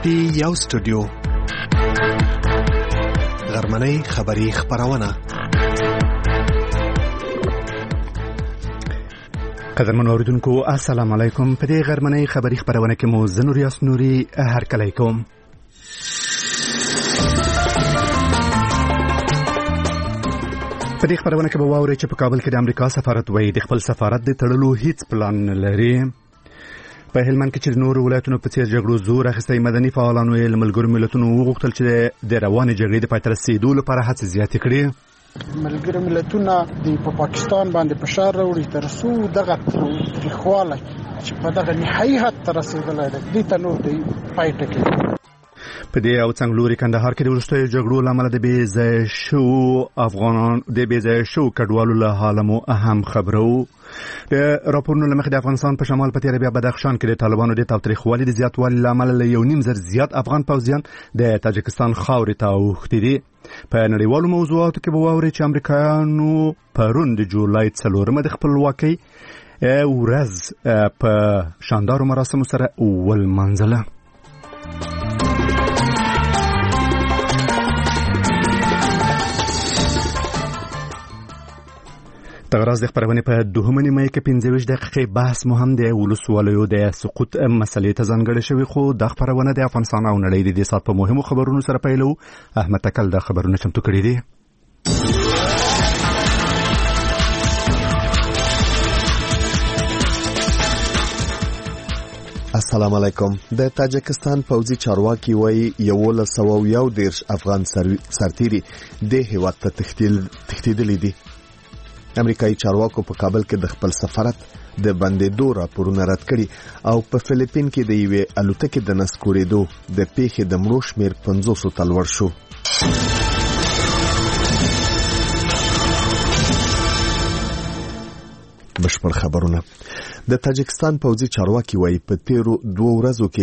ټي یو سټوډیو غرمنۍ خبری خبرونه. قدرمن اوریدونکو السلام علیکم. په دې غرمنۍ خبری خبرونه کې مو زنور یاسنوري هرکلی کوم. په دې خبرونه کې به واورئ چې په کابل کې د امریکا سفارت وایي د خپل سفارت د تړلو هیڅ پلان نه لري. په هلمند کې چې نور ولایتونو په څیر جګړو زور اخیستی مدني فعالانو یې له ملګرو ملتونو وغوښتل چې د روانې جګړې د پای ته رسېدو لپاره هڅې زیاتې کړي. ملګرو ملتونه په پاکستان باندې فشار راوړي تر څو دغه تاریخواله چې په دغه نهایي حد ته رسېدلی دی دې ته نور دی پای ټکی. په دې او څنګلوري کندهار کې د وروستیو جګړو له امله د بې ځایه شوو کډوالو له حاله مو اهم خبرو. د راپورونو له مخې د افغانستان په شمال په تیره بیا بدخشان کې د طالبانو د تاوتریخوالي د زیاتوالي له امله له 1.5 زیات افغان پوځیان د تاجکستان خاورې ته اوښتي دي. په نړیوالو موضوعاتو کې به واورئ چې امریکایانو پرون د جولای 4 د خپلواکۍ ورځ په شاندارو مراسمو سره ولمانځله. دغه راز د خبرونې په دوهمه نیمه کې 15 دقیقې بحث مهم دی. ولسوالیو د سقوط مسلې ته ځانګړې شوی خو د خبرونه د افغانستان او نړۍ د دې سات په مهمو خبرونو سره پیلو. احمد تکل د خبرونه چمتو کړی دی. السلام علیکم. د تاجکستان پوځي چارواکي وایي 1111 افغان سرتیري د هیواد ته تښتېدلي دي. امریکایي چارواکو په کابل کې د خپل سفارت د بندېدو راپورونه رد کړي او په فلیپین کې د یوې الوتکې د نسکورېدو د پیښې د مړو شمېر 500 ته لوړ شو. بشپړ خبرونه. د تاجکستان پوځي چارواکي وایي په تیرو 2 ورځو کې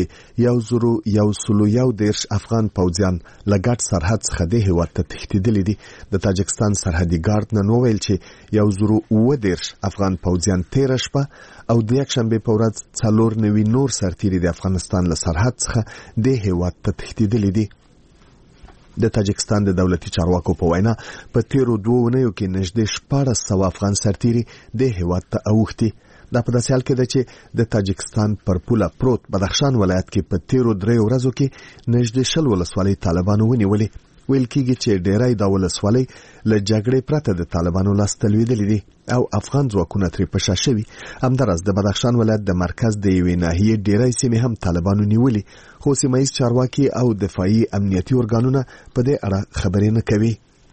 1111 افغان پوځیان له ګډ سرحد څخه د هیواد ته تښتېدلي دي. د تاجکستان سرحدي ګارد نن وویل چې 1019 افغان پوځیان تیره شپه او د یکشنبې په ورځ 4 نور سرتیري د افغانستان له سرحد څخه د هیواد ته تښتېدلي دي. د تاجکستان د دولتي چارواکو په وینا په تیرو 2 اونیو کې نږدې 1400 افغان سرتیري د هیواد ته اوښتي. دا په داسې حال کې ده چې د تاجکستان پر پوله پروت بدخشان ولایت کې په تیرو 3 ورځو کې نږدې 20 ولسوالۍ طالبانو ونیولې. ویل کېږي چې ډېری د ولسوالۍ له جګړې پرته د طالبانو لاسته لوېدلې دي او افغان ځواکونه ترې په شا شوي. همداراز د بدخشان ولایت د مرکز د یوې ناحیې ډېری سیمې هم طالبانو نیولې خو سیمه ییز چارواکي او دفاعي امنیتي ارګانونه په دې اړه خبرې نه کوي.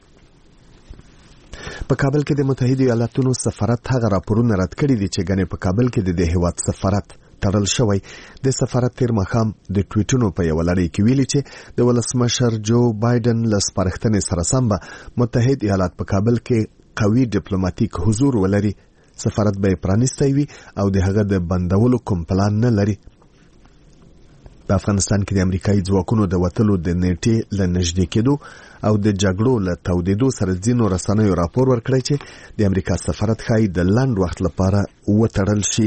په کابل کې د متحده ایالاتونو سفارت هغه راپورونه رد کړي دي چې ګنې په کابل کې د هیواد سفارت تړل شوی. د سفارت تیر مخام د ټویټونو په یو لړۍ کې ویلي چې د ولسمشر جو بایدن له سپارښتنې سره سم به متحده ایالات په کابل کې قوي ډیپلوماټیک حضور ولري. سفارت به پرانیستی وي او د هغه د بندولو کوم پلان نه لري. په افغانستان کې د امریکایي ځواکونو د وتلو د نیټې له نږدې کېدو او د جګړو له تودېدو سره ځینو رسنیو راپور ورکړی چې د امریکا سفارت ښایي د لنډ وخت لپاره وتړل شي.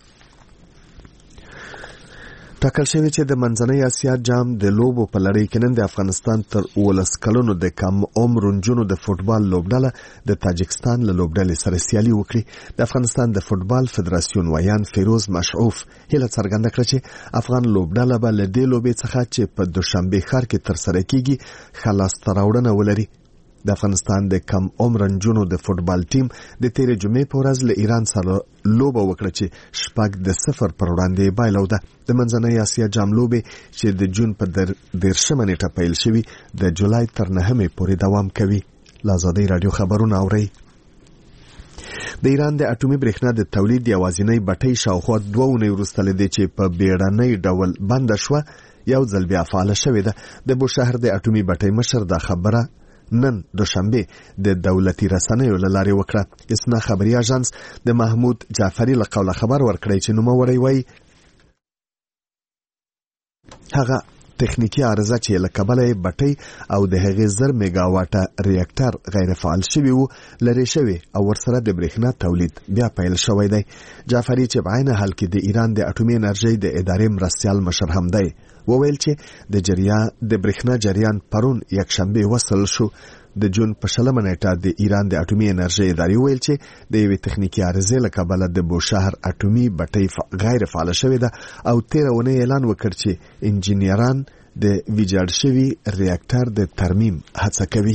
ټاکل شوی چې د منځنۍ اسیا جام د لوبو په لړۍ کې نن د افغانستان تر 19 کلونو د کم عمر نجونو د فوټبال لوبډله د تاجکستان له لوبډلې سره سیالي وکړي. د افغانستان د فوټبال فدراسیون ویان فیروز مشعوف هیله څرګنده کړه چې افغان لوبډله به له دې لوبې څخه چې په دوشنبه ښار کې ترسره کیږي ښه لاسته راوړنه ولري. د افغانستان د کم عمر نجونو د فوټبال ټیم د تیرې جمعې په ورځ له ایران سره لوبه وکړه چې 6-0 پر وړاندې بایلوده. د منځنۍ اسیا جام لوبې چې د جون په 10 نیټه پیل شوي د جولای تر 9 پورې دوام کوي. له ازادۍ راډیو خبرونه اورئ. د ایران د اټومي برېښنا د تولید یوازینۍ بټۍ شاوخوا 2 اونۍ وروسته له دې چې په بیړنۍ ډول بنده شوه یو ځل بیا فعاله شوې ده. د بوشهر د اټومي بټۍ مشر دا خبره نن دوشنبه د دولتي رسنیو له لارې وکړه. اسنا خبري اژانس د محمود جعفری له قوله خبر ورکړی چې نوموړی وایي هغه تخنیکی عارضه چې له کبله بټۍ او د هغې 1000 میگاواټه ریاکټر غیر فعال شوی وو لري شوی او ورسره د برېښنا تولید بیا پیل شوی دی. جعفری چې په عین حال کې د ایران د اټومي انرژۍ د ادارې مرستیال مشر هم دی وویل چې د برېښنا جریان پرون یکشنبه وصل شو. د جون په 20 نیټه د ایران د اټومي انرژۍ ادارې ویل چې د یوې تخنیکی عارضې له کبله د بوشهر اټومي بټۍ غیر فعال شوې ده او 13 اونۍ اعلان وکړ چې انجینران د ویجاړ شوي ریاکټر د ترمیم هڅه کوي.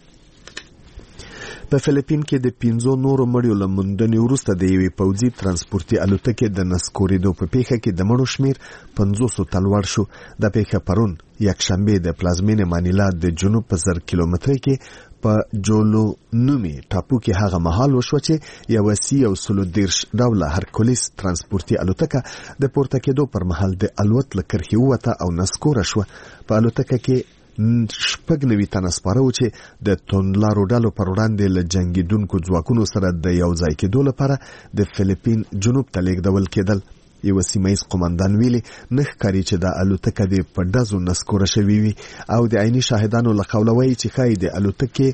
په فلیپین کې د 15 نورو مړیو له موندنې وروسته د یوې پوځي ترانسپورتي الوتکې د نسکورېدو په پیښه کې د مړو شمیر 500 ته لوړ شو. د پیښه پرون یکشنبه د پلازمینې مانیلا د جنوب په 1000 کیلومترۍ کې په جولو نومي ټاپو کې هغه مهال وشو چې یو C-130 ډوله هرکولیس ترانسپورتي الوتکه د پورته کېدو پر مهال د الوت له کرښې ووته او نسکوره شوه. په الوتکه کې 90 تنه سپاره و چې د توندلارو ډلو پر وړاندې له جنګیدونکو ځواکونو سره د یو ځای کېدو لپاره د فلیپین جنوب ته لیږدول کېدل. یو سیمایي قومندان ویلي نه ښکاري چې د الوتکه د په ډزو نسکوره شوې وي او د عیني شاهدانو له قوله وایي چې ښایي د الوتکې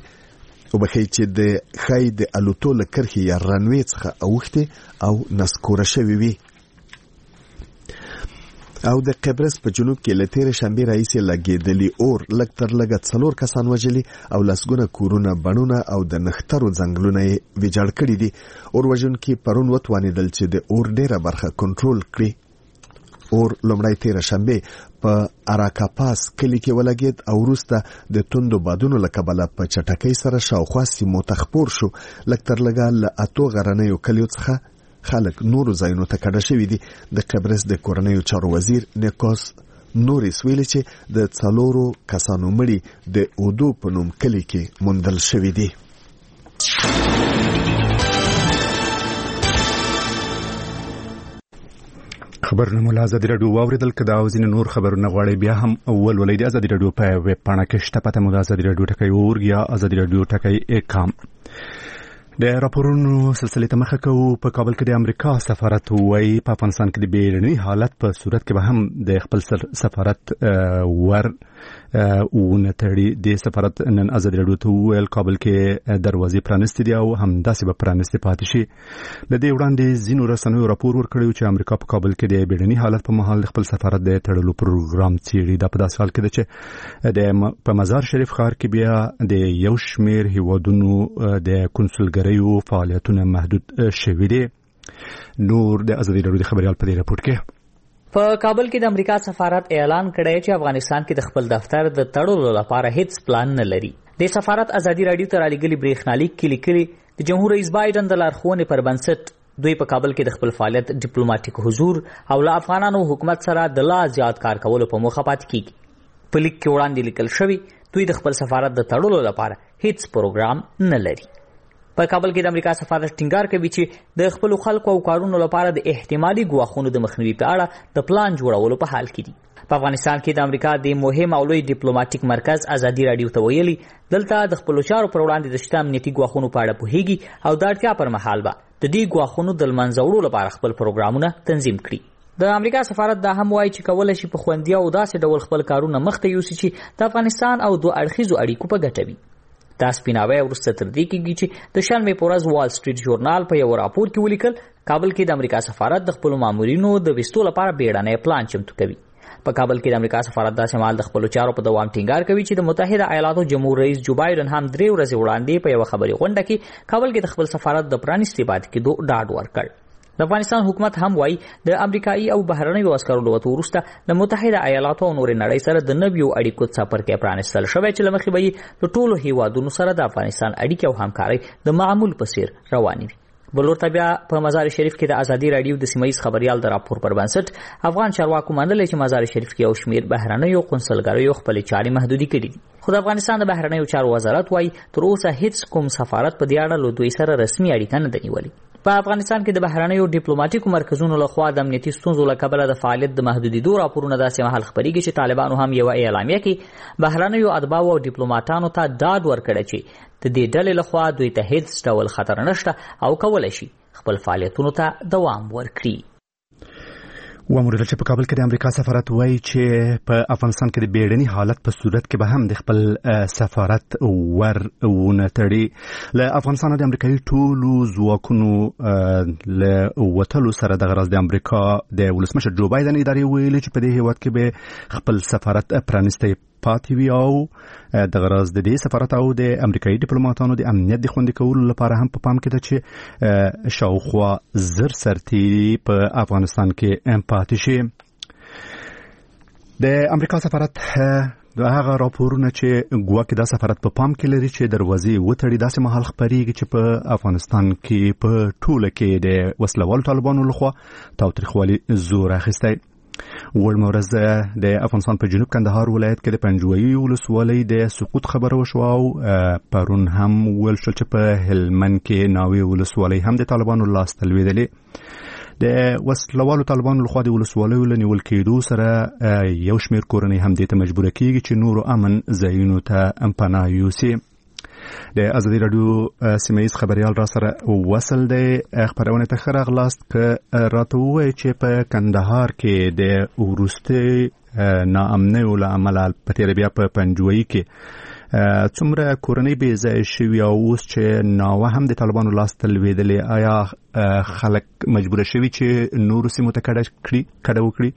د الوتو له کرښې یا رنوې څخه اوښتې او نسکوره شوې وي. او د قبرس په جنوب کې له تېرې شنبې راهیسې لګېدلي اور لږ تر لږه 4 کسان وژلي او لسګونه کورونه بڼونه او د نښترو ځنګلونه یې ویجاړ کړي دي. اور وژونکي پرون وتوانېدل چې د اور ډېره برخه کنټرول کړي. اور لومړی تېره شنبې په اراکاپاس کلي کې ولګېد او وروسته د توندو بادونو له کبله په چټکۍ سره شاوخوا سیمو ته خپور شو. لږ تر لږه له 8 غرنیو کلیو څخه خلک نورو ځایونو ته کډه شوي دي. د قبرس د کورنیو چارو وزیر نیکوس نوریس ویلي چې د 4 کسانو مړي د اودو په نوم کلي کې موندل شوي دي. خبرونه مو له ازادي راډیو واوریدل. که دا او ځینې نور خبرونه غواړئ بیا هم ولولئ د ازادي راډیو په ویب پاڼه کې شته. پته مو د ازادي راډیو .org یا ازادي راډیو .com. د راپورونو سلسله ته مخه کوو. په کابل کې د امریکا سفارت وایي په افغانستان کې د بیړني حالت په صورت کې به هم د خپل سفارت ونتړي. د سفارت نن ازادي راډیو ته ویل کابل کې دروازې پرانستې دي او همداسې به پرانستې پاتې شي. د دې وړاندې ځینو رسنیو راپور ورکړی چې امریکا په کابل کې د بیړني حالت په مهال خپل سفارت د تړلو پروګرام څیړي. دا په داسې حال کې ده چې په مزار شریف ښار کې بیا د یو شمېر هیوادونو د کنسولګریو فعالیتونه محدود شوي دي. نور د ازادي راډیو د خبريال په دې راپور کې په کابل کې د امریکا سفارت اعلان کړی چې افغانستان کې د خپل دفتر د تړلو لپاره هیڅ پلان نه لري. د سفارت ازادي راډیو ته رالیږلي بریښنالیک کې لیکلي د جمهور رئیس بایدن د لارښوونې پر بنسټ دوی په کابل کې د خپل فعالیت ډیپلوماټیک حضور او له افغانانو حکومت سره د لا زیات کار کولو په موخه پاتې کیږي. په لیک کې وړاندې لیکل شوی دوی د خپل سفارت د تړلو لپاره هیڅ پروګرام نه لري. په کابل کې د امریکا سفارت ټینګار کوي چې د خپل خلکو او کارونو لپاره د احتمالي ګواښونو د مخنیوي په اړه د پلان جوړولو په حال کې دي. په افغانستان کې د امریکا د مهم او لوی ډیپلوماټیک مرکز ازادي راډیو ته ویلي دلته د خپل چارو پر وړاندې د شته امنیتي ګواښونو په اړه پوهیږي او د اړتیا پر مهال به د دې ګواښونو د له منځه وړلو لپاره خپل پروګرامونه تنظیم کړي. د امریکا سفارت دا هم وایي چې کولای شي په خوندي او داسې ډول خپل کارونه مخته یوسي چې د افغانستان او دوه اړخیزو اړیکو په ګټه وي. دا سپیناوی وروسته تر دې کېږي چې د شنبې په ورځ وال سټریټ ژورنال په یو راپور کې ولیکل کابل کې د امریکا سفارت د خپلو مامورینو د ویستو لپاره بیړنی پلان چمتو کوي. په کابل کې د امریکا سفارت داسې مهال د خپلو چارو په دوام ټینګار کوي چې د متحده ایالاتو جمهور رئیس جو بایدن هم 3 ورځې وړاندې په یو خبري غونډه کې کابل کې د خپل سفارت د پرانیستي پاتې کېدو ډاډ ورکړ. د افغانستان حکومت هم وایي د امریکایي او بهرنیو عسکرو له وتو وروسته د متحده ایالاتو او نورې نړۍ سره د نویو اړیکو څپرکی پرانیستل شوی چې له مخې به یې د ټولو هیوادونو سره د افغانستان اړیکې او همکارۍ د معمول په څیر روانې وي. بلور ته بیا په مزار شریف کې د ازادي راډیو د سیمایي خبريال د راپور پر بنسټ افغان چارواکو منلې چې مزار شریف کې یو شمېر بهرنیو قونسلګریو خپل چارې محدودي کړې دي. خو د افغانستان د بهرنیو چارو وزارت وایي تر اوسه هیڅ کوم سفارت په دې اړه له دوی سره رسمي اړیکه نه ده نیولې. په افغانستان کې د بهرنیو ډیپلوماټیکو مرکزونو لخوا د امنیتي ستونزو له کبله د فعالیت د محدودیدو راپورونه داسې مهال خپرېږي چې طالبانو هم یو اعلامیه کې بهرنیو اتباعو او ډیپلوماټانو ته ډاډ ورکړی چې د دې ډلې لخوا دوی ته هیڅ ډول خطر نشته او کولی شي خپل فعالیتونو ته دوام ورکړي. وموریدل چې په کابل کې د امریکا سفارت وایي چې په افغانستان کې د بیړني حالت په صورت کې به هم د خپل سفارت ورونه تړي. له افغانستان د امریکایي ټولو ځواکونو له وتلو سره د غرض د امریکا د ولسمشر جو بایدن ادارې ویلي چې په دې هیواد کې به خپل سفارت پرانیستی پاتې وي او د غرض د دې سفارت او د امریکایي ډیپلوماټانو د امنیت د خوندي کولو لپاره هم په پام کې ده چې شاوخوا زر سرتیري په افغانستان کې پاتې شي. د امریکا سفارت د هغه راپورونه چې ګواکې دا سفارت په پام کې لري چې دروازې وتړي داسې مهال خبرېږي چې په افغانستان کې په ټوله کې د وسلوالو طالبانو لخوا تاوتریخوالي زور اخیستی. وړمه ورځ د افغانستان په جنوب کندهار ولایت کې د پنجوایي ولسوالۍ د سقوط خبره وشوه او پرون هم ویل شول چې په هلمند کې ناوې ولسوالۍ هم د طالبانو لاسته لوېدلې. د وسلوالو طالبانو لخوا د ولسوالیو له نیول کېدو سره یو شمېر کورنۍ هم دې ته مجبوره کېږي چې نورو امن ځایونو ته پناه یوسي. د ازادي راډیو سیمه‌ییز خبريال را سره وصل دی. خبرونه ته ښه راغلاست که راته ووایي چې په کندهار کې د وروستي ناامنیو له امله په تېره بیا په پنجوایي کې څومره کورنۍ بې ځایه شوي او اوس چې ناوه هم د طالبانو لاسته لوېدلې، آیا خلک مجبوره شوي چې نورو سیمو ته کډه وکړي؟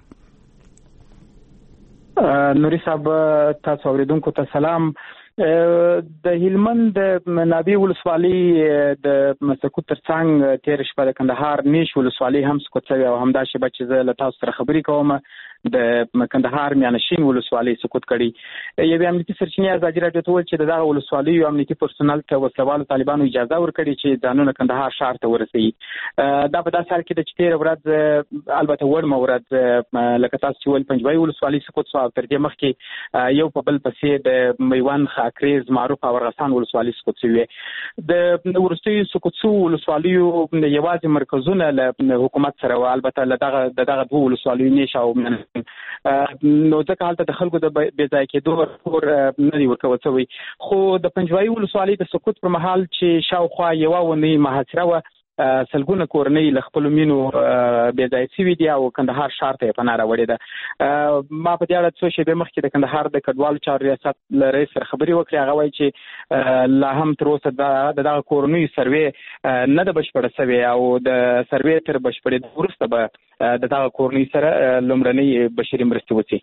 نوري صاحب تاسو اوریدونکو ته سلام. د هلمند د ناوې ولسوالۍ د سقوط ترڅنګ تېره شپه د کندهار نیش ولسوالۍ هم سقوط شوې او همدا شیبه چې زه له تاسو سره خبرې کوم د کندهار میانشین ولسوالۍ سقوط کړي. یوې امنیتي سرچینې ازادي راډیو ته وویل چې د دغه ولسوالیو امنیتي پرسونل ته وسلوالو طالبانو اجازه ورکړې چې ځانونه کندهار ښار ته ورسوي. دا په داسې حال کې ده چې تېره ورځ البته وړمه ورځ لکه تاسو چې ویل پنجوایي ولسوالۍ سقوط شوه او تر دې مخکې یو په بل پسې د میوند اکریز معروف او ارغستان ولسوالۍ سقوط شوې. د وروستیو سقوط شوو ولسوالیو یوازې مرکزونه له حکومت سره و، البته د دغه دوه ولسوالیو نیش او نو ځکه هلته د خلکو د بې ځایه کېدو راپور نه دی ورکول شوی. خو د پنجوایي ولسوالۍ د سقوط پر مهال چې شاوخوا یوه اونۍ محاصره وه، سلګونه کورنۍ له خپلو مینو بې ځایه شوي دي او کندهار ښار ته یې پناه راوړې ده. ما په دې اړه څو شېبې مخکې د کندهار د کډوالو چارو ریاست له رئیس سره خبرې وکړې. هغه وایي چې لا هم تر اوسه د دغه کورنیو سروې نه ده بشپړه شوې او د سروې تر بشپړېدو وروسته به د دغه کورنیو سره لومړنۍ بشري مرستې وشي.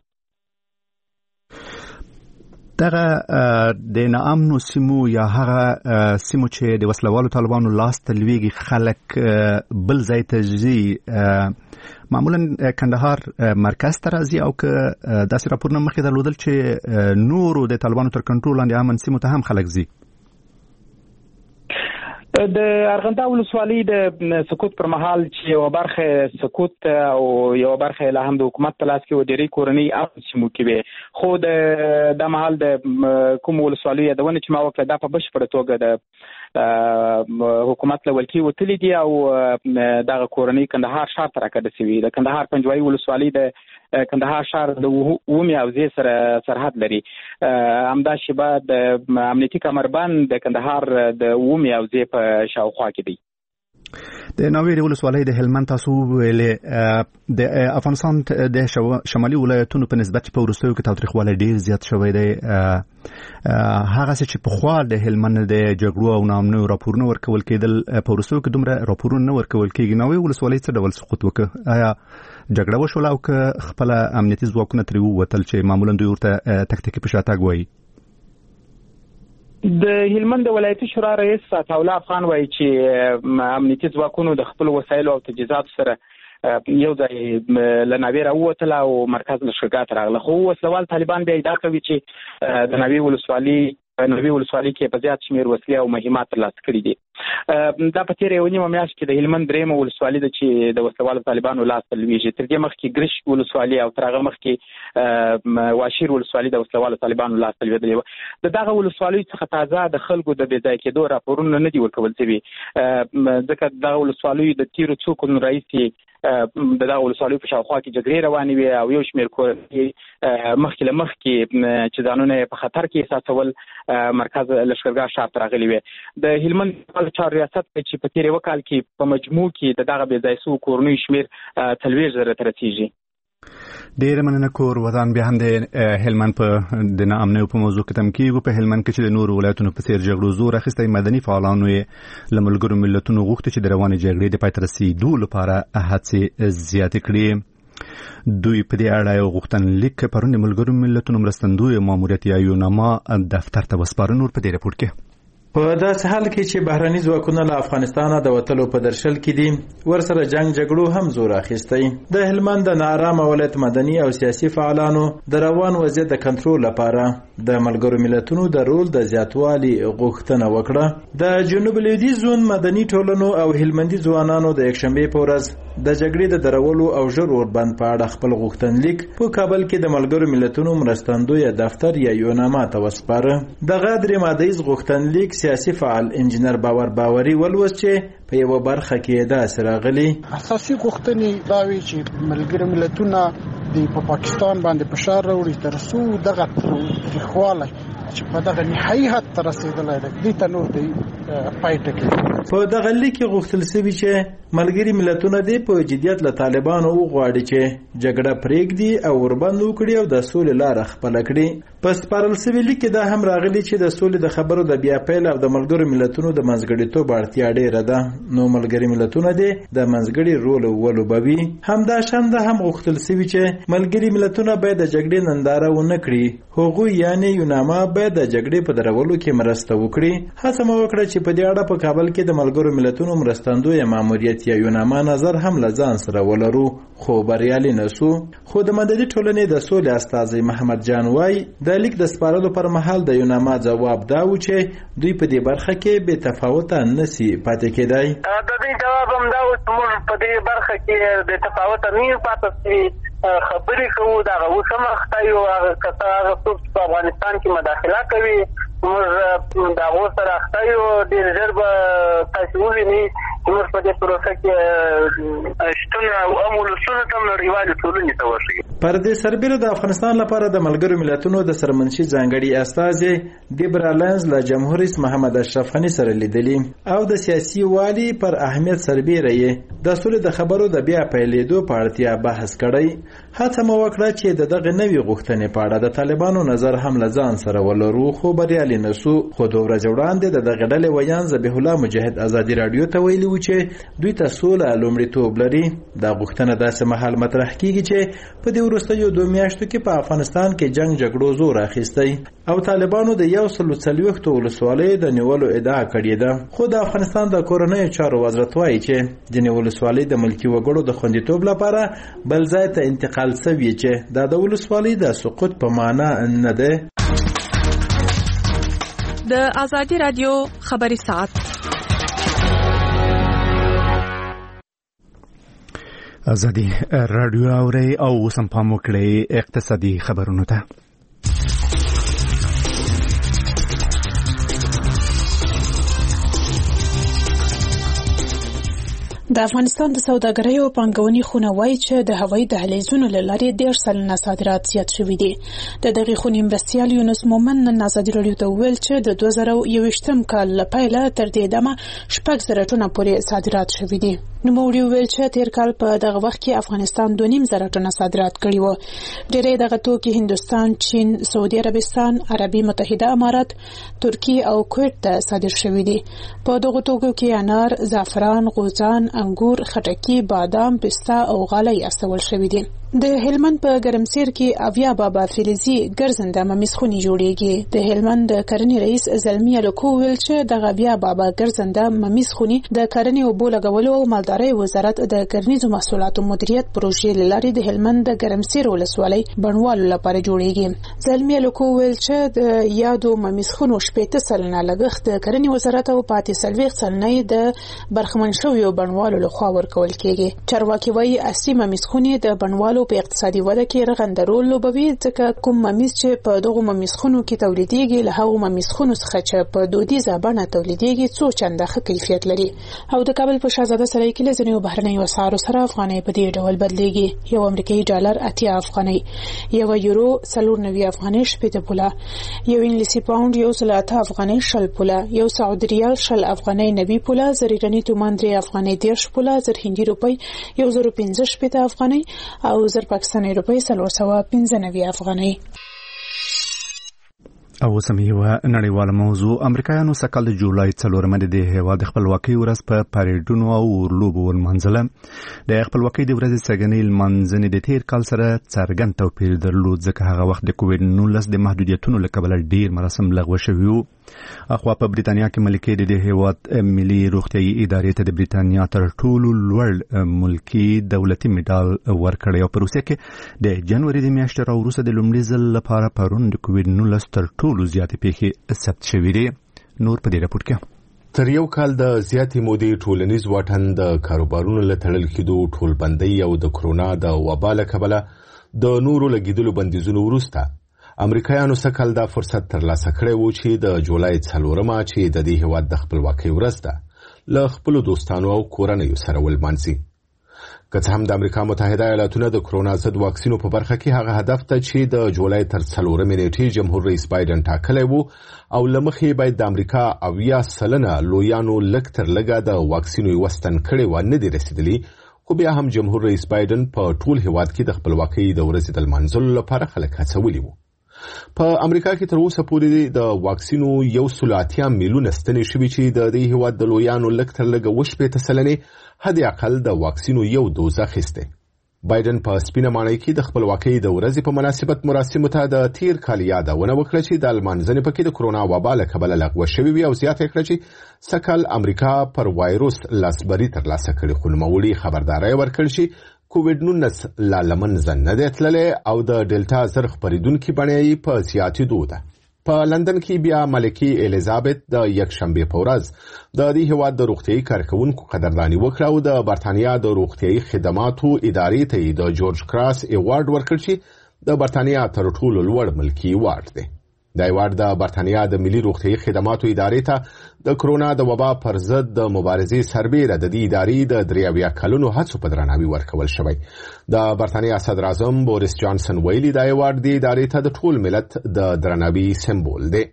دغه د ناامنو سیمو یا هغه سیمو چې د وسلوالو طالبانو لاسته لویږي خلک بل ځای ته ځي، معمولا کندهار مرکز ته راځي او که داسې راپورونه مخکې درلودل چې نورو د طالبانو تر کنټرول لاندې امن سیمو ته هم خلک ځي. د ارغنداب ولسوالۍ د سقوط پر مهال چې یوه برخه سقوط او یوه برخه لا هم د حکومت په لاس کې و، ډېرې کورنۍ امن سیمو کې وې. خو د مهال د کوم ولسوالۍ یادونه چې ما وکړه دا په بشپړه توګه د حکومت له ولکې وتلي دي او دغه کورنۍ کندهار ښار ته راکډه شوي. د کندهار پنجوایي ولسوالۍ د کندهار ښار د اومې حوزې سره سرحد لري. همدا شیبه د امنیتي کمربند د کندهار د اومې حوزې په شاوخوا کې دی. د ناوې ولسوالۍ د هلمند تاسو ویلې د افغانستان د شمالي ولایتونو په نسبت په وروستیو کې تاوتریخوالی ډېر زیات شوی دی. هغه څه چې پخوا د هلمند د جګړو او ناامنیو راپورونه ورکول کېدل په وروستیو کې دومره راپورونه نه ورکول کېږي. ناوې ولسوالۍ څه ډول سقوط وکړه؟ آیا جګړه وشوله او که خپله امنیتي ځواکونه ترې ووتل چې معمولا دوی ورته تکتیکي په شاتګ وایي؟ د هلمند د ولایتي شورا رئیس عطاالله افغان وایي چې امنیتي ځواکونو د خپلو وسایلو او تجهیزاتو سره یو ځای له ناوې راووتله او مرکز لښکرګاه ته راغله. خو وسلوال طالبان بیا ادعا کوي چې د ناوې ولسوالۍ کې په زیات شمېر وسلې او مهمات ترلاسه کړي دي. دا په تېره یوه نیمه میاشت کې د هلمند درېیمه ولسوالي ده چې د وسلوالو طالبانو لاسته لویږي. تر دې مخکې ګرش ولسوالي او تر هغه مخکې واشیر ولسوالي د وسلوالو طالبانو لاسته لوېدلې وه. د دغه ولسوالیو څخه تازه د خلکو د بې ځایه کېدو راپورونه نه دي ورکول شوي، ځکه دغه ولسوالیو د تېرو څو کلونو راهیسې د دغه ولسوالیو په شاوخوا کې جګړې روانې وې او یو شمېر کورنۍ مخکې له مخکې چې ځانونه یې په خطر کې احساسول مرکز لښکرګاه ښار ته راغلي وې. د هلمند کډوالو چارو ریاست چې په تیر وکال کې په مجموع کې دغه بې ځای شوو کورنیو شمیر 40,000 ته رسیږي. ډیر مننه. کور ودان بیا هم د هلمند په د ناامنۍ په موضوع کې تم کېږو. په هلمند کې چې د نورو ولایتونو په څیر جګړو زور اخیستی، مدني فعالانو یې له ملګرو ملتونو غوښتي چې د روانې جګړې د پای ته رسېدو لپاره هڅې زیاتې کړي. دوی په دې اړه یو غوښتنلیک پرون د ملګرو ملتونو مرستندوی ماموریت یا یوناما دفتر ته وسپاره. نور په دې راپور کې په داسې حال کې چې بهرني ځواکونه له افغانستانه د وتلو په درشل کې دي، ورسره جنگ جګړو هم زور اخیستی. د هلمند د ناارامه ولایت مدني او سیاسي فعالانو د روان وضعیت د کنټرول لپاره د ملګرو ملتونو د رول د زیاتوالي غوښتنه وکړه. د جنوب لویدیځ زون مدني ټولنو او هلمندي ځوانانو د یکشنبې په ورځ د جګړې د درولو او ژر اوربند په اړه خپل غوښتنلیک په کابل کې د ملګرو ملتونو مرستندوی دفتر یا یوناما ته وسپاره. دغه درې مادهیز غوښتنلیک سیاسي فعال انجینر باوري ولوست چې په یو برخه کې داسې راغلي. اساسي غوښتنې دا وی چې ملګرو ملتونو د پاکستان باندې فشار راوړي تر څو دغه تاریخواله چې په دغه نهایي حد ته رسیدلی دی دې ته نور دی پای ټکی. په دغه لیک کې غوښتل شوي چې ملګري ملتونه دې په جدیت له طالبانو وغواړي چې جګړه پرېږدي او وربند وکړي او د سولې لاره خپله کړي. په سپارل شوي لیک کې دا هم راغلي چې د سولې د خبرو د بیا پیل او د ملګرو ملتونو د منځګړیتوب اړتیا ډېره ده، نو ملګري ملتونه دې د منځګړي رول ولوبوي. همداشان هم غوښتل شوي چې ملګري ملتونه باید د جګړې ننداره ونه کړي، هغوی یعنې یوناما باید د جګړې په درولو کې مرسته وکړي. هڅه مو وکړه چې په دې اړه په کابل کې د ملګرو ملتونو مرستندوی ماموریت یا یوناما نظر هم له ځان سره ولرو، خو بریالي نسو. خو د مدني ټولنې د سولې استازی محمد جان وای د لیک د سپارلو پر مهال د یوناما ځواب دا و چې دوی په دې برخه کې بې تفاوته نسی پاتې کېدای. د دې جواب هم دا و چې موږ په دې برخه کې بې تفاوته نه پاتې خبرې کوو. دا اوس هم اخته یو هغه څوک په افغانستان کې مداخله کوي، موږ د هغو سره اخته یو. ډېر ژر به تاسو ووینئ چې موږ په دې پروسه کې شتون او ولسونو ته نړیوالې ټولنې ته ورشي. پر دې سربېره د افغانستان لپاره د ملګرو ملتونو د سرمنشي ځانګړي استازی دیبرالنز له جمهور رئیس محمد اشرف غني سره لیدلي او د سیاسي والي پر اهمیت سربېره یې د سولې د خبرو د بیا پیلېدو په اړتیا بحث کړی. هڅه مو وکړه چې د دغه نوې غوښتنې په اړه د طالبانو نظر هم له ځان سره ولرو، خو بریالي نسو. خو 2 ورځې وړاندې د دغه ډلې ویان ذبیح الله مجاهد ازادي رادیو ته ویلي و چې دوی ته سوله لومړیتوب لري. دا غوښتنه داسې مهال مطرح کیږي چې په دې وروستیو 2 میاشتو کې په افغانستان کې جنگ جګړو زور اخیستی او طالبانو د 140 ولسوالیو د نیولو ادعا کړې ده. خو د افغانستان د کورنیو چارو وزارت وایي چې د ولسوالۍ د ملکي وګړو د خوندیتوب لپاره بل ځای ته انتقال شوی چې دا د ولسوالۍ د سقوط په معنا نه ده. د آزادی رادیو خبري ساعت آزادی رادیو اوري او سم پام وکړئ اقتصادي خبرونو ته. د افغانستان د سوداګرۍ او پانګونې خونه وایي چې د هوایي دهلیزونو له لارې 1.5 صادرات زیات شوي دي. د دغې خونې مرستیال یونس مومن نن ازادي راډیو ته وویل چې د 2021 کال له پیله تر دې دمه 6 ټنه پورې صادرات شوي دي. نوموړي وویل چې تیر کال په دغه وخت کې افغانستان 2.5 ټنه صادرات کړي وو. ډېری دغه توکي هندوستان، چین، سعودي عربستان، عربي متحده امارات، ترکیه او کویت ته صادر شوي دي. په دغه توکو کې انار، زعفران، غوزان، انګور، خټکی، بادام، پسته او غالۍ استول شوي دي. د هلمند په ګرمسیر کې اویا بابا فلزي ګرځنده ممیز خونې جوړیږي. د هلمند د کرنې رئیس زلمی الکو ویل چې د اویا بابا ګرځنده ممیز خونې د کرنې او اوبو لګولو او مالدارۍ وزارت د کرنیزو محصولاتو مدیریت پروژې له لارې د هلمند د ګرمسیر ولسوالۍ بڼوالو لپاره جوړیږي. زلمی الکو ویل چې د یادو ممیز خونو 80 سلنه لګښت د کرنې وزارت او 40 سلنه د برخمن شویو بڼوالو لخوا ورکول کیږي. چارواکي وايي اصلي ممیز خونې د بڼوالو هیوادو په اقتصادي وده کې رغنده رول لوبوي ځکه کوم ممیز چې په دغه ممیزخونو کې تولیدېږي له هغو ممیزخونو څخه چې په دودیزه بڼه تولیدېږي څو چنده ښه کیفیت لري. او د کابل په شاهزاده سرای کې له ځینو بهرنیو اسعارو سره افغانۍ په دې ډول بدلېږي. یو امریکایي ډالر 80 افغانۍ، یو یورو 94 افغانۍ 80 پوله، یو انګلیسي پاوند 108 افغانۍ 60 پوله، یو سعودي ریال 60 افغانۍ 90 پوله، زر ایراني تومان 3 افغانۍ 30 پوله، زر هندي روپۍ 1015 افغانۍ او زر پاکستاني روپۍ 495 افغانۍ. او سميوه نړیواله موضوع امریکایانو سکهال د جولای 4 د هیواد خپلواکۍ ورځ په پاریډونو او ورلوبو ولمانځله. د خپلواکۍ د ورځې څګنې لمانځنې د تیر کال سره څرګند توپیر درلود ځکه هغه وخت د کووډ 19 د محدودیتونو له کبله ډیر مراسم لغوه شوي وو. اخوا په بریتانیا کې ملکې د هیواد ملي روغتیايي ادارې ته د بریتانیا تر ټولو لوړ ملکی دولتي میډال ورکړی او په روسیه کې د جنوري د میاشتې راوروسته د لومړي ځل لپاره پرون د کووډ 19 تر ټولو زیاتې پیښې ثبت شوې دي. نور په دې راپور کې تر یو کال د زیاتې مودې ټولنیز واټن د کاروبارونو له تړل کېدو ټولبندۍ او د کرونا د وبا له کبله د نورو لګیدلو بندیزونو وروسته امریکایانو سکهال دا فرصت ترلاسه کړی و چې د جولای 4 چې د دې هیواد د خپلواکۍ ورځ ده له خپلو دوستانو او کورنیو سره ولمانځي. که څه هم د امریکا متحده ایالاتونو د کرونا ضد واکسینو په برخه کې هغه هدف ته چې د جولای تر 4 نیټې جمهور رئیس بایدن ټاکلی وو او لمخې باید د امریکا 80% لویانو لږ تر لږه د واکسینو وستن کړي و نه دي رسیدلي، خو بیا هم جمهور رئیس بایدن په ټول هیواد کې د خپلواکۍ د ورځې د لمانځلو لپاره خلک هڅولي وو. په امریکا کې تر اوسه پورې د واکسینو 180 میلیونه ستنې شوي چې د دې هیواد د لویانو لږ تر لږه 80% حد اقل د واکسینو یو دوز اخیسته. بایدن په سپینه ماڼۍ کې د خپلواکۍ د ورځې په مناسبت مراسمو ته د تیر کال یادونه وکړه چې د لمانځنې پکې د کرونا وبا له کبله لغوه شوې وي او زیاته کړه چې سکهال امریکا پر وایروس لاسبري ترلاسه کړي، خو نوموړي خبرداری ورکړ چې کووډ 19 لا لمنځه نه دی تللی او د ډیلټا زر خپرېدونکې بڼه یې په زیاتېدو ده. په لندن کې بیا ملکې الیزابت د یکشنبې په ورځ د دې هیواد د روغتیايي کارکوونکو قدرداني وکړه او د برتانیا د روغتیايي خدماتو ادارې ته د جورج کراس ایوارډ ورکړ چې د برتانیا تر ټولو لوړ ملکي ایوارډ دی. دا ایوارډ د برتانیا د ملي روغتیايي خدماتو ادارې ته د کرونا د وبا پر ضد د مبارزې سربېره د دې ادارې د 83 کلونو هڅو په درناوي ورکول شوی. د برتانیا صدر اعظم بوریس جانسن ویلي دا ایوارډ د ادارې ته د ټول ملت د درناوي سمبول دی.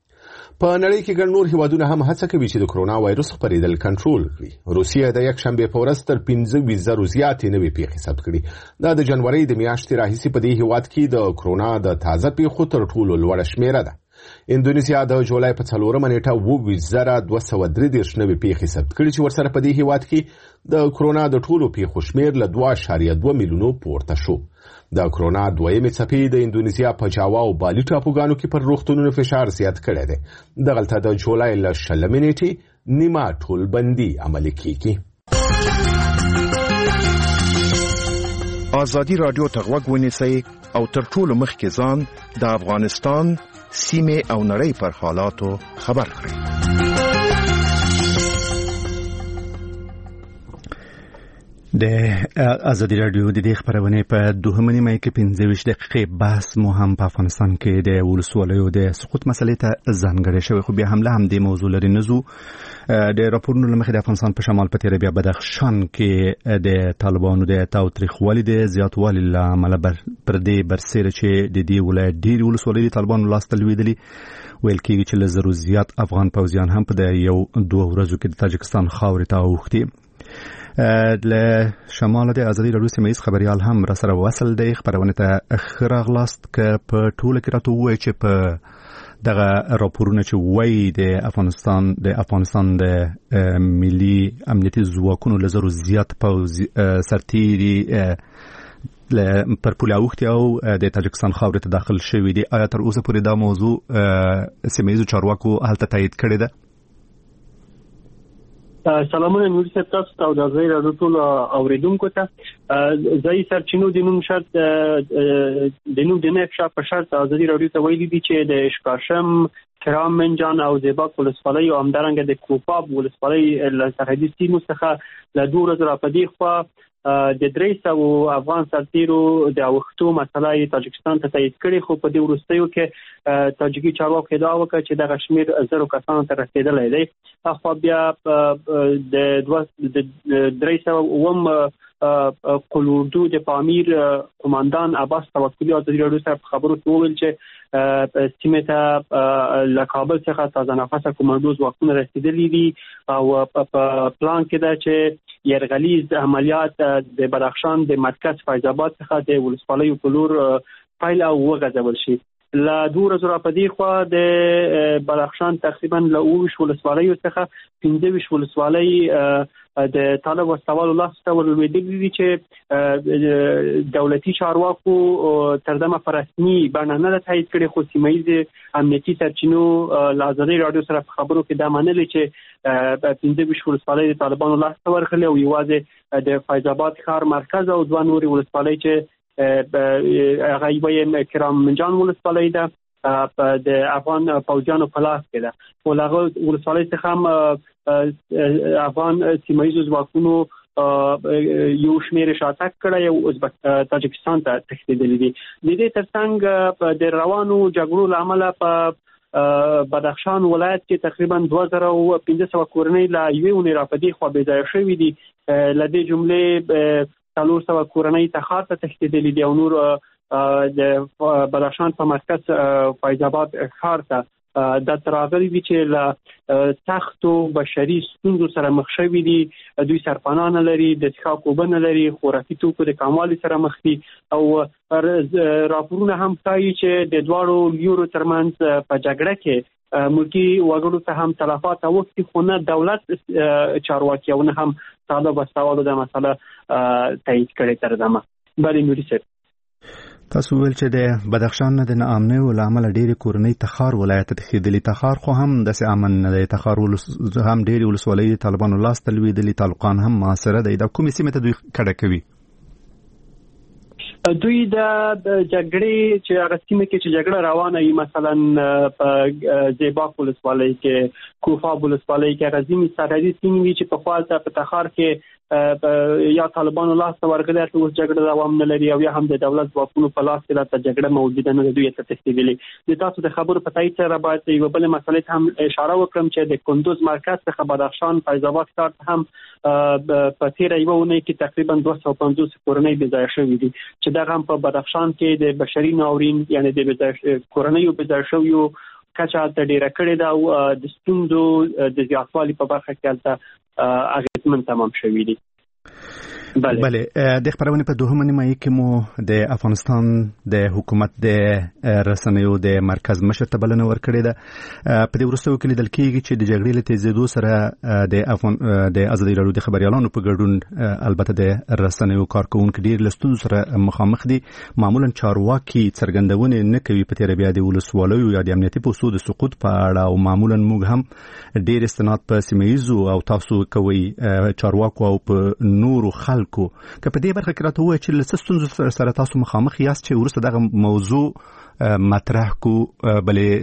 په نړۍ کې ګڼ نور هیوادونه هم هڅه کوي چې د کرونا وایروس خپرېدل کنټرول کړي. روسیه د یکشنبې په ورځ تر 25,000 زیاتې نوې پیښې ثبت کړي. دا د جنوري د میاشتې راهیسې په دې هیواد کې د کرونا د تازه پیښو تر ټولو لوړه شمیره ده. اندونیزیا د جولای په 4 نیټه 22,233 نوې پیښې ثبت کړي چې ورسره په دې هیواد کې د کرونا د ټولو پیښو شمیر له 2.2 میلیونو پورته شو. د کرونا دویمې څپې د اندونیزیا په جاوا او بالي ټاپوګانو کې پر روغتونونو فشار زیات کړی دی. دغلته د جولای له 20 نیټې نیمه ټولبندي عملي کیږي. ازادي رادیو ته غوږ ونیسئ او تر ټولو مخکې ځان د افغانستان سیمې او نړۍ پر حالاتو خبر کړئ. د ازادي رادیو د دې خبرونه په 2 مې کې 15 دقیقې بحث مو هم په افغانستان کې د ولسوالیو د سقوط مسلې ته ځانګړی شوی، خو بیا هم له همدې موضوع لري نزو د راپورونو لمخې د افغانستان په شمال په تیر بیا بدخشان کې د طالبانو د تاوتریخوالي د زیاتوالي لامل پر دې برسېره چې د دې ولایت ډېری ولسوالۍ د طالبانو لاس ته لوېدلي. ویل کېږي چې له زرو زیات افغان پوځیان هم په د 1-2 ورځو کې د تاجکستان خاورې ته اوښتي. له شمال د ازادي رادیو سیمه ایز خبريال هم را سره وصل دی. خبرونه ته خراغلاست که په ټوله کې راته وایي چې په دغه راپورونه چې وایي د افغانستان د ملي امنیتي ځواکونو له زرو زیات پوځ سرتیري پر پوله اوښتي او د تاجکستان خاورې ته داخل شوي دي. آیا تر اوسه پورې دا موضوع سیمه ایزو چارواکو هلته تایید کړې ده؟ سلامونه نوري صاحب، تاسو ته او د ازادي رادیو ټول اوریدونکو ته ځای سرچینو د نوم شرط د نوم د نه په شرط ازادي رادیو ته ویلي دي چې د اشکاشم کرام منجان او زیباک ولسوالۍ او همدارنګه د کوپاب ولسوالۍ له سرحدي سیمو څخه له 2 ورځې راپدې خوا د 300 افغان سرتیرو د اوختو مسله تاجکستان ته تایید کړي، خو په دې وروستیو کې تاجیکي چارواکو ادعا وکړه چې دغه شمیر 1000 کسانو ته رسیدلی دی. خو بیا د 300 قلوردو د پامیر قوماندان عباس توکلی او د ریاضي سره خبرو وویل چې سیمه ته له کابل څخه تازه نفسه کوماندوز ځواکونه رسیدلي دي او په پلان کې ده چې يرغلیز عملیات د بدخشان د مرکز فیض آباد څخه د ولسوالیو په لور پیل او وغځول شي. لا 2000 په دی خو د بدخشان تقریبا له 20 ولسوالیو څخه 15 ولسوالۍ د طالب واستوالو لاسته ولوېدلې دي چې دولتي چارواکو تر دمه پر رسمي بڼه نه تایید کړي، خو سیمایي امنیتي سرچینو لازمي رادیو سره خبرو کې دا منلې چې 15 ولسوالۍ د طالبانو لاسته ورغلي او یوازې د فیض آباد ښار مرکز او دوه نوري ولسوالۍ چې هغه یې کرام منجان ولسوالۍ ده د افغان پوځیانو په لاس کې ده. ولغه ولسوالۍ څخه هم افغان سیمایي ځواکونو یو شمیر شاتګ کړی او تاجکستان ته تښتېدلي دي. د دې ترڅنګ د روانو جګړو له امله په بدخشان ولایت کې تقریبا 2500 کورنۍ لا یوې ونې راپدې خو بې ځایه شوي دي. لدې جملې 400 کورنۍ ته ښار ته تښتېدلي دي او نور د بدخشان په مرکز فیض آباد ښار ته د تراغلي دي چې له سختو بشري ستونزو سره مخ شوي دي. دوی سرپناه نه لري، د څښاک اوبه نه لري، خوراکي توکو د کموالي سره مخ دي او راپورونه هم ښایي چې د دواړو لیورو ترمنځ په جګړه کې ملکی وګړو ته هم تلفات اوښتي، خو نه دولت چارواکي او نه هم طالب واستوالو د مسله تایید کړي تر دمه. بلې نوري صاحب تاسو ویل چې د بدخشان د ناامنۍ ول عمل ډېری کورنۍ تخار ولایت ته تښتېدلي. تخار خو هم د امن نه دی، تخار هم ډېری ولسوالۍ طالبانو لاس ته لوېدلي، تعلقان هم معاصره دی. د کومې سیمې ته دوی کډه کوي؟ دوی د جګړې چې هغه سیمه کې چې جګړه روانه وي، مثلا په زیباک ولسوالۍ کې، کوفه ولسوالۍ کې، غزنی سرحدي سیمې وي چې په خپل په تخار کې یا طالبانو لاس ته ورغلي چې اوس جګړه دوام نه لري او یا هم د دولت ځواکونو په لاس کې د جګړه موجوده نه دوی ته تښتېدلي. د تاسو د خبرو په تایید سره باید یو بل مسله ته هم اشاره وکړم چې د کندوز مرکز څخه بدخشان فیض آباد ښار ته هم په تیر یو ونې کې تقریبا 250 کورنۍ بې ځایه شوې دي چې دا هم په بدخشان کې د بشري ناورین یعنی د کورنۍ بې ځایه شویو کچه ته ډیره کړې ده او د ستونزو د زیاتوالي په برخه کې هلته اغېزمن تمام شوي دي. بله د خبرونې په دوهمه نیمایي کې مو د افغانستان د حکومت د رسنیو د مرکز مشر ته بلنه ورکړې ده. په دې وروستیو کې لیدل کېږي چې د جګړې له تیزېدو سره د ازادي راډیو د خبريالانو په ګډون البته د رسنیو کارکونکو ډېر له ستونزو سره مخامخ دي. معمولا چارواکي څرګندونې نه کوي په تېره بیا د ولسوالیو یا د امنیتي پوستو د سقوط په اړه او معمولا موږ هم ډېر استناد په سیمه‌ییزو او تاسو کوي چارواکو او په نورو خلکو که په دې برخه کې راته وایي چې له څه ستونزو سره تاسو مخامخ یاست چې وروسته دغه موضوع مطرح کو. بلې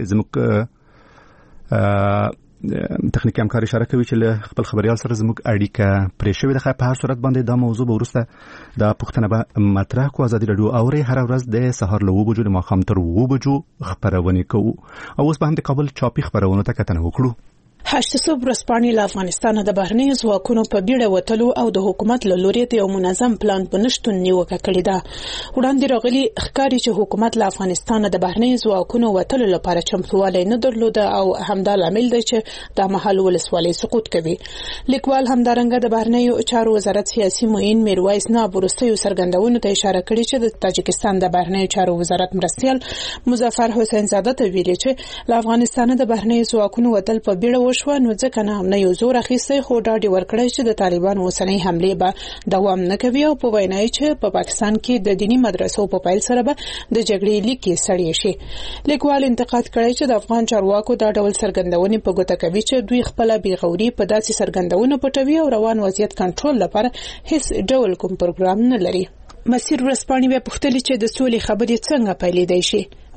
زموږ تخنیکي همکار اشاره کوي چې له خپل خبريال سره زموږ اړیکه پرې شوې ده. په هر صورت باندې دا موضوع به وروسته د پښتنه به مطرح کو. ازادي راډیو اوري هر ورځ د سهار له 9 بجو د ماښام تر 9 بجو خبرونه کوو او اوس به هم د کابل چاپی خبرونه ته کتنه وکړو. 800 ورځپاڼې له افغانستان د بهرنیو ځواکونو په بیړه وتلو او د حکومت له لوري د یو منظم پلان په نشتون نیوکه کړې ده. وړاندې راغلي ښکاري چې حکومت له افغانستان د بهرنیو ځواکونو وتلو لپاره چمتووالی نه درلوده او همدا لامل دی چې د محل ولسوالۍ سقوط کوي. لیکوال همدارنګه د بهرنیو چارو وزارت سیاسي معین میرویس ناب وروستیو څرګندونو ته اشاره کړې چې د تاجکستان د بهرنیو چارو وزارت مرستیال مظفر حسین زاده ته ویلي چې له افغانستان د بهرنیو ځواکونو وتل په بیړه شو نو ځکه نه یو زور اخیسته خو ډاډي ورکړی چې د طالبان اوسنۍ حملې به دوام نه کوي او په وینا چې په پاکستان کې د دینی مدرسو په پیل سره به د جګړې لیکي سړی شي. لیکوال انتقاد کړی چې د افغان چارواکو دا ډول څرګندونې په ګوته کوي چې دوی خپل بیغوري په داسې څرګندونو پټوي او روان وضعیت کنټرول لپاره هیڅ ډول کوم پروګرام نه لري. مسیر ورځپاڼې به پوښتلې چې د سولې خبرې څنګه پیلېدای شي.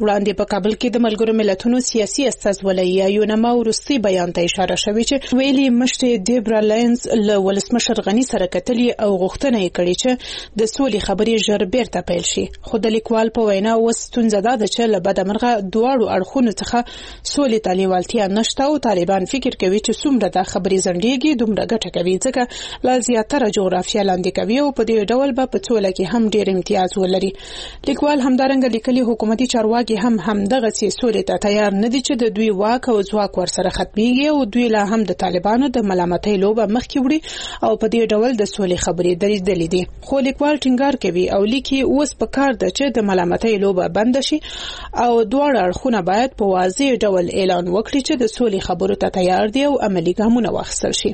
وړاندې په کابل کې د ملګرو ملتونو سیاسي استازولۍ یونما وروستي بیان ته اشاره شوې چې ویلي مشر دیبرا لاینز له ولسمشر غني سره کتلي او غوښتنه یې کړې چې د سولې خبرې ژر بیرته پیل شي. خو د لیکوال په وینا اوس ستونزه ده چې له بده مرغه دواړو اړخونو څخه سولې ته لیوالتیا نشته او طالبان فکر کوي چې څومره د خبرې ځنډېږي دومره ګټه کوي ځکه لا زیاتره جغرافیه لاندې کوي او په دې ډول به په سوله کې هم ډېر امتیاز ولري. لیکوال همدارنګه لیکلي حکومتي چارواکي هم دغه سولې ته تیار نه دي چې د دوی واک او ځواک ورسره ختميږي او دوی لا هم د طالبانو د ملامتۍ لوبه مخکې وړي او په دې ډول د سولې خبرې درېدلې دي. خو لیکوال ټینګار کوي او لیکي اوس په کار ده چې د ملامتۍ لوبه بند شي او دواړه اړخونه باید په واضح ډول اعلان وکړي چې د سولې خبرو ته تیار دي او عملي ګامونه واخیستل شي.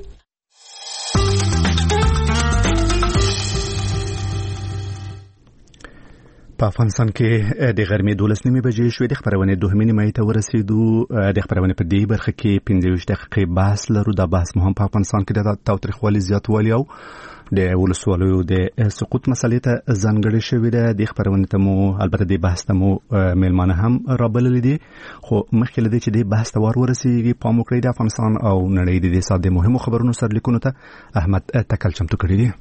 په افغانستان کې د غرمې 12 بجې شوې د خبرونه دوهمې نیمه ته ورسېدو. د خبرونه په دې برخه کې 15 دقیقې بحث لرو. د بحث مهم په افغانستان کې د تاوتریخوالي زیاتوالی او د ولسوالیو د سقوط مسلې ته ځانګړې شوې ده. د خبرونه ته مو البته د بحث ته مو میلمانه هم رابللي دي خو مخکې له دې چې د بحث ته ورسېږي پام وکړئ د افغانستان او نړۍ د ساده مهمو خبرونو سرلیکونو ته احمد تکل چمتو کړی دی.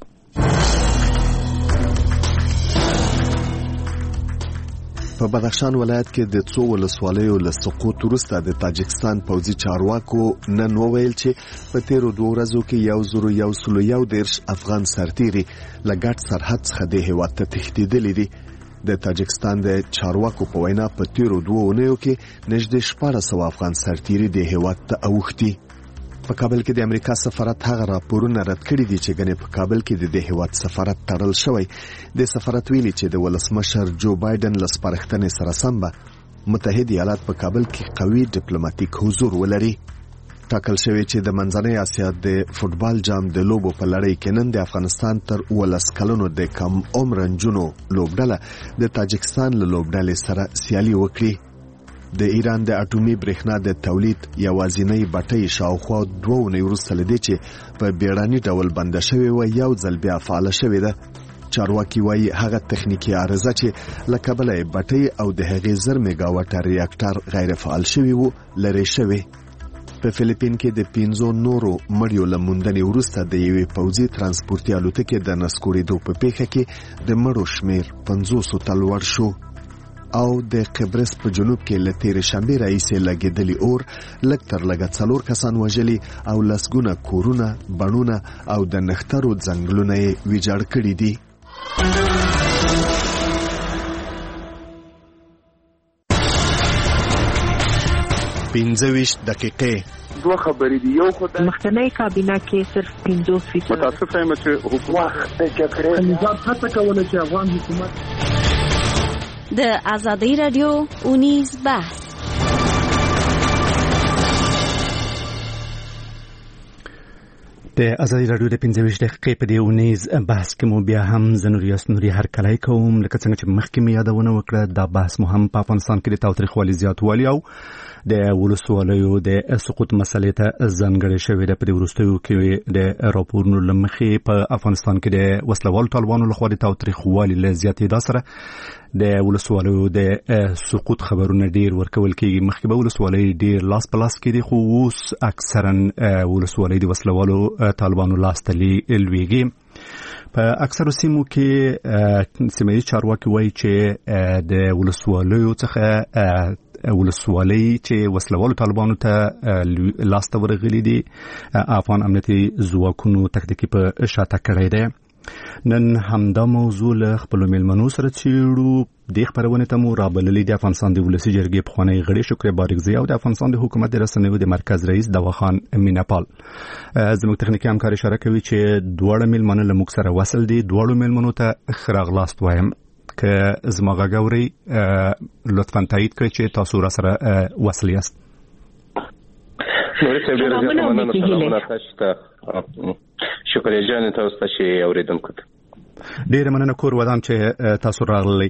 په بدخشان ولایت کې د څو ولسوالیو له سقوط وروسته د تاجکستان پوځي چارواکو نن وویل چې په تیرو 2 ورځو کې 1,111 افغان سرتیري له ګډ سرحد څخه د هیواد ته تښتېدلي دي. د تاجکستان د چارواکو په وینا په تیرو 2 اونیو کې نږدې 1400 افغان سرتیري د هیواد ته اوښتي. په کابل کې د امریکا سفارت هغه راپورونه رد کړي دي چې ګنې په کابل کې د هیواد سفارت تړل شوی. د سفارت ویلي چې د ولسمشر جو بایدن له سپارښتنې سره سم به متحد ایالات په کابل کې قوي ډیپلوماټیک حضور ولري. ټاکل شوی چې د منځنۍ اسیا د فوتبال جام د لوبو په لړۍ کې نن د افغانستان تر 19 کلونو د کم عمر نجونو لوبډله د تاجکستان له لوبډلې سره سیالي وکړي. د ایران د اټومي برېښنا د تولید یوازینۍ بټۍ شاوخوا 2 اونۍ وروسته لدې چې په بیړني ډول بنده شوې و یو ځل بیا فعال شوې ده. چارواکي وايي هغه تخنیکی عارضه چې له کبله بټۍ او د هغې 1000 میگاواټ ریاکټر غیر فعال شوی وو لرې شوی. په فلیپین کې د 15 نورو مړیو له موندنې وروسته د یوې پوځي ترانسپورتي الوتکې د نسکورېدو په پیښه کې د مړو شمیر 500 ته لوړ شو. او د قبرس په جنوب کې له تېرې شنبې راهیسې لګېدلي اور لږ تر لږه 4 کسان وژلي او لسګونه کورونه، بڼونه او د نښترو ځنګلونه یې ویجاړ کړي دي. دوه خبرې دي. یو خو د مخکنی کابینه کې صرف 50% متاسفه یم چې حکومت د جګړې نظام هڅه کوله چې افغان حکومت د آزادۍ رادیو اونیز بحث. د آزادۍ رادیو د 15 دقیقې په دې اونیز بحث کې مو بیا هم نوري هر کلای کوم لکه څنګه چې مخکې مې یادونه وکړه. دا بحث مو هم په افغانستان کې د تاوتریخوالي زیاتوالی او د ولسوالیو د سقوط مسلې ته ځانګړې شوې ده. په دې وروستیو کې د راپورونو له مخې په افغانستان کې د وسلوالو طالبانو لخوا د تاوتریخوالي له زیاتېدا سره د ولسوالیو د سقوط خبرونه ډیر ورکول کېږي. مخکې به ولسوالۍ ډیر لاس په لاس کې دي خو اوس اکثرا ولسوالۍ د وسلوالو طالبانو لاس ته لویږي. په اکثرو سیمو کې سیمه ییز چارواکي وایي چې د ولسوالیو څخه ولسوالۍ چې وسلوالو طالبانو ته لاس ته ورغلي دي افغان امنیتي ځواکونو تکتیکي په شاته کړی دی. نن همدا موضوع له خپلو میلمنو سره څېړو. دې خبرونې ته مو رابللي د افغانستان د ولسي جرګې پخوانی غړي شکري بارګزی او د افغانستان د حکومت د رسنیو د مرکز رئیس دواخان میناپال. زموږ تخنیکي همکار اشاره کوي چې دواړه میلمنو له موږ سره وصل دي. دواړو میلمنو ته ښه راغلاست وایم. که زما غاوري لطفاً تایید کړئ چې تاسو را سره وصل یاست. نوري صاحب ډېر زیات مننه. سلامونه تاسو ته. شکریا جان تاسو ته چې اوریدونکو ته ډېر مننه. کور ودان چې تاسو راغلئ.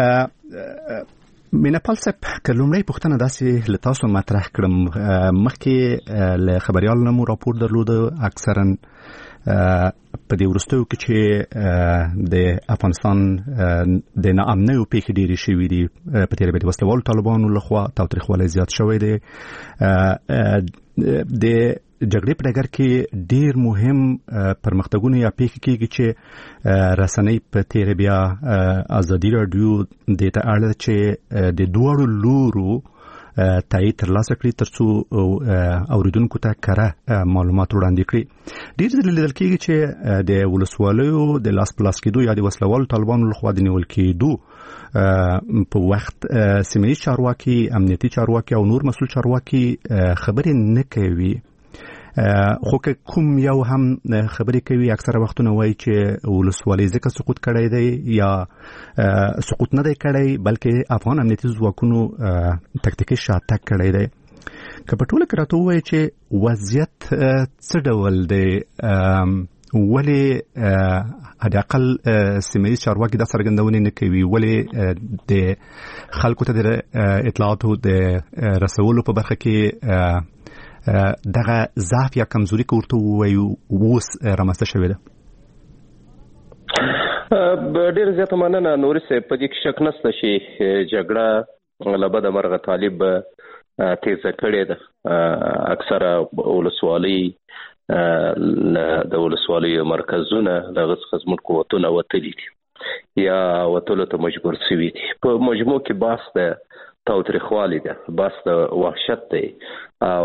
میناپال صاحب که لومړی پوښتنه داسې له تاسو مطرح کړم. مخکې له خبریالانو مو راپور درلوده اکثرا په دې وروستیو کې چې د افغانستان د ناامنیو پیښې ډېرې شوې دي په تېره بیا د وسلوالو طالبانو لخوا تاوتریخوالی زیات شوی دی. د جګړې په ډګر کې ډېر مهم پرمختګونه یا پیښې کېږي چې رسنۍ په تېره بیا ازادي راډیو دې ته اړ ده چې د دواړو لورو تایید ترلاسه کړي ترڅو اوریدونکو ته کره معلومات وړاندې کړي. ډېر ځله لیدل کېږي چې د ولسوالیو د لاس په لاس کېدو یا د وسلوالو طالبانو لخوا د نیول کېدو په وخت سیمه ییز چارواکي، امنیتي چارواکي او نور مسؤل چارواکي خبرې نه کوي، خو که کوم یو هم خبرې کوي اکثره وختونه وایي چې ولسوالۍ ځکه سقوط کړی دی یا سقوط نه دی کړی بلکې افغان امنیتي ځواکونو تکتیکي شاتګ کړی دی. که په ټوله کې راته ووایي چې وضعیت څه ډول دی، ولې حداقل سیمه ییز چارواکي دا څرګندونې نه کوي، ولې د خلکو ته د اطلاعاتو د رسولو په برخه کې دغه ضعف یا کمزوري که ورته ووایو اوس رامنځته شوې ده؟ ډېره زیاته مننه نوري صاحب. په دې کې شک نشته چې جګړه له بده مرغه طالب تیزه کړې ده. اکثره ولسوالۍ د ولسوالیو مرکزونه د هغه څخه زموږ قوتونه وتلي دي یا وتلو ته مجبور شوي دي. په مجموع کې بحث د تاوتریخوالی ده، بحث د وحشت دی او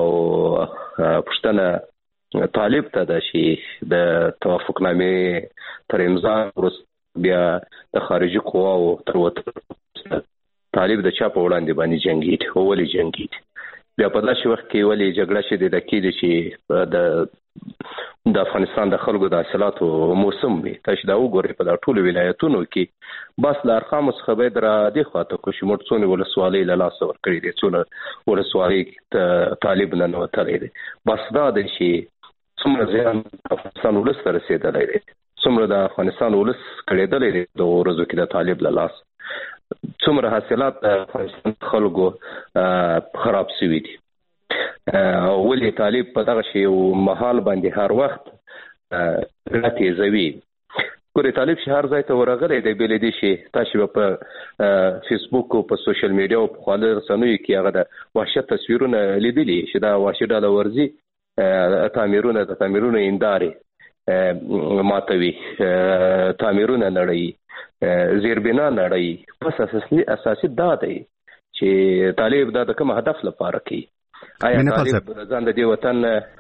پوښتنه طالب ته ده چې د توافقنامې تر امضا وروسته بیا د خارجي قواو تر وتلو طالب د چا په وړاندې باندې جنګېږي او ولې جنګېږي. بیا په داسې وخت کې ولې جګړه شدیده کېږي چې د افغانستان د خلکو د حاصلاتو موسم وي. تاسو دا وګورئ په دا ټولو ولایتونو کې بس له ارقامو څخه باید را دې خواته کو چې موږ څونه ولسوالۍ له لاسه ورکړي دي، څونه ولسوالۍ طالب نه وتلی دی. بس دا دی چې څومره زیان افغانستان ولس ته رسېدلی دی، څومره د افغانستان ولس کړېدلی دی د ورځو کې د طالب له لاسه، څومره حاصلات د افغانستان خلکو خراب شوي دي. ولې طالب په دغه شی یو محال باندې هر وخت ګټه تیزوي. ګورې طالب چې هر ځای ته ورغلی دی بې له دې چې تاسو به په فیسبوک او په سوشل میډیا او په خواله رسنیو کې هغه د وحشت تصویرونه لیدلي چې دا وحشي ډله ورځي تعمیرونه د تعمیرونو هندارې ماتوي، تعمیرونه نړوي، زیربنا نړوي. بس اساسي دا دی چې طالب دا د کوم هدف لپاره کوي. آیا طالب ځان د دې وطن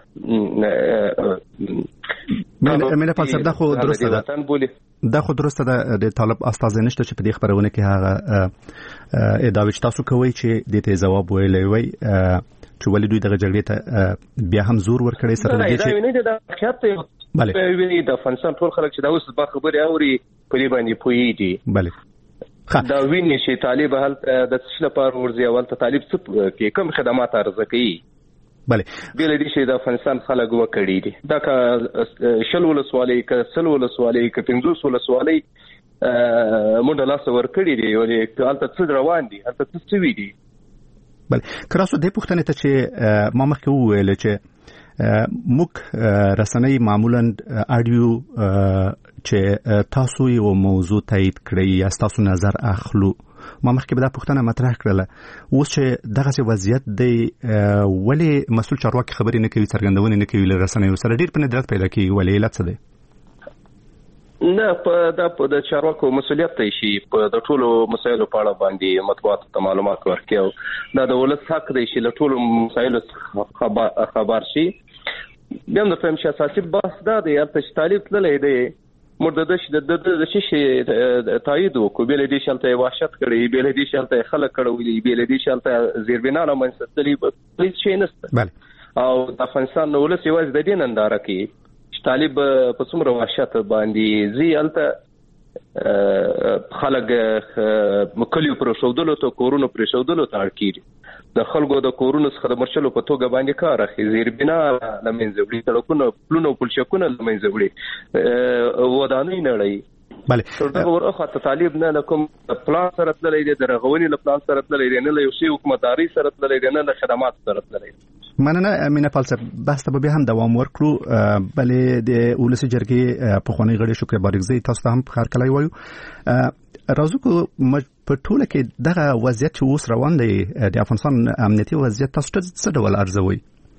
مینه فلسفه دا خو درسته ده، دا خو درسته ده. د طالب استازی نشته چې په دې خبرونه کې هغه ادعاوې چې تاسو کوئ چې دې ته ځواب ویلی وای چې ولې دوی دغه جګړې ته بیا هم زور ورکړی سره دې چې نه دا حقیقت بله د افغانستان ټول خلک چې دا اوس په خبرې اوري په دې باندې پوهیږي. بله دا ویني چې طالب هلته د څه لپاره ورځي او هلته طالب څه کې کوم خدمات عرضه کوي. بله بل دې چې د افغانستان خلک وکړي دي دا که شل ولسوالۍ که سل ولسوالۍ که 50 ولسوالۍ مونږ لاس ورکړي دي ولې هلته څه روان دي، هلته څه شوي دي. بله کراسو دې پوښتنې ته چې ما مخکې وویل چې موږ رسنۍ معمولا اډیو چې تاسو یو موضوع تایید کړئ یا تاسو نظر اخلو، ما مخکې به دا پوښتنه مطرح کړله اوس چې دغسې وضعیت دی ولې مسؤل چارواکي خبرې نه کوي، څرګندونې نه کوي له رسنیو سره ډېر په ندرت پیدا کوي، ولې علت څه دی؟ نه دا په د چارواکو مسؤلیت دی چې په د ټولو مسایلو په اړه باندې مطبوعاتو ته معلومات ورکړي او دا د ولس حق دی چې له ټولو مسایلو خبر شي. بیا هم د فهم چې اساسي بحث دا دی هلته چې طالب تللی دی موږ د شي تایید وکړو، بې له دې چې هلته یې وحشت کړی، بې له دې چې هلته یې خلک کړولي، بې له دې چې هلته زیربنا رامنځته تللي، هېڅ شی نشته. او د افغانستان ولس یوازې د دې ننداره کوي چې طالب په څومره وحشت باندې ځي هلته خلک کلیو پرېښودلو ته، کورونو پرېښودلو ته اړ کېږي. د خلکو د کورونو څخه د مرچلو په توګه باندې کار اخلي، زیربنا له منځه وړي، سړکونه پلونه او پلچکونه له منځه وړي، ودانۍ نړوي. بله دغه ورخواته طالب نه له کوم پلان سره تللی دی، د رغونې له پلان سره تللی دی، نه له یو شي حکومتدارۍ سره تللی دی، نه له خدماتو سره تللی دی. مننه مینه فلسفه بحث ته به هم دوام ورکړو بلې د ولسی جرګې په خونی غړي شکر بارګزی تاسو هم خار کلای وایو راځو کو په ټوله کې دغه وضعیت چې اوس روان دی د افغانستان امنیتي وضعیت تاسو ته څه ډول ارزوي؟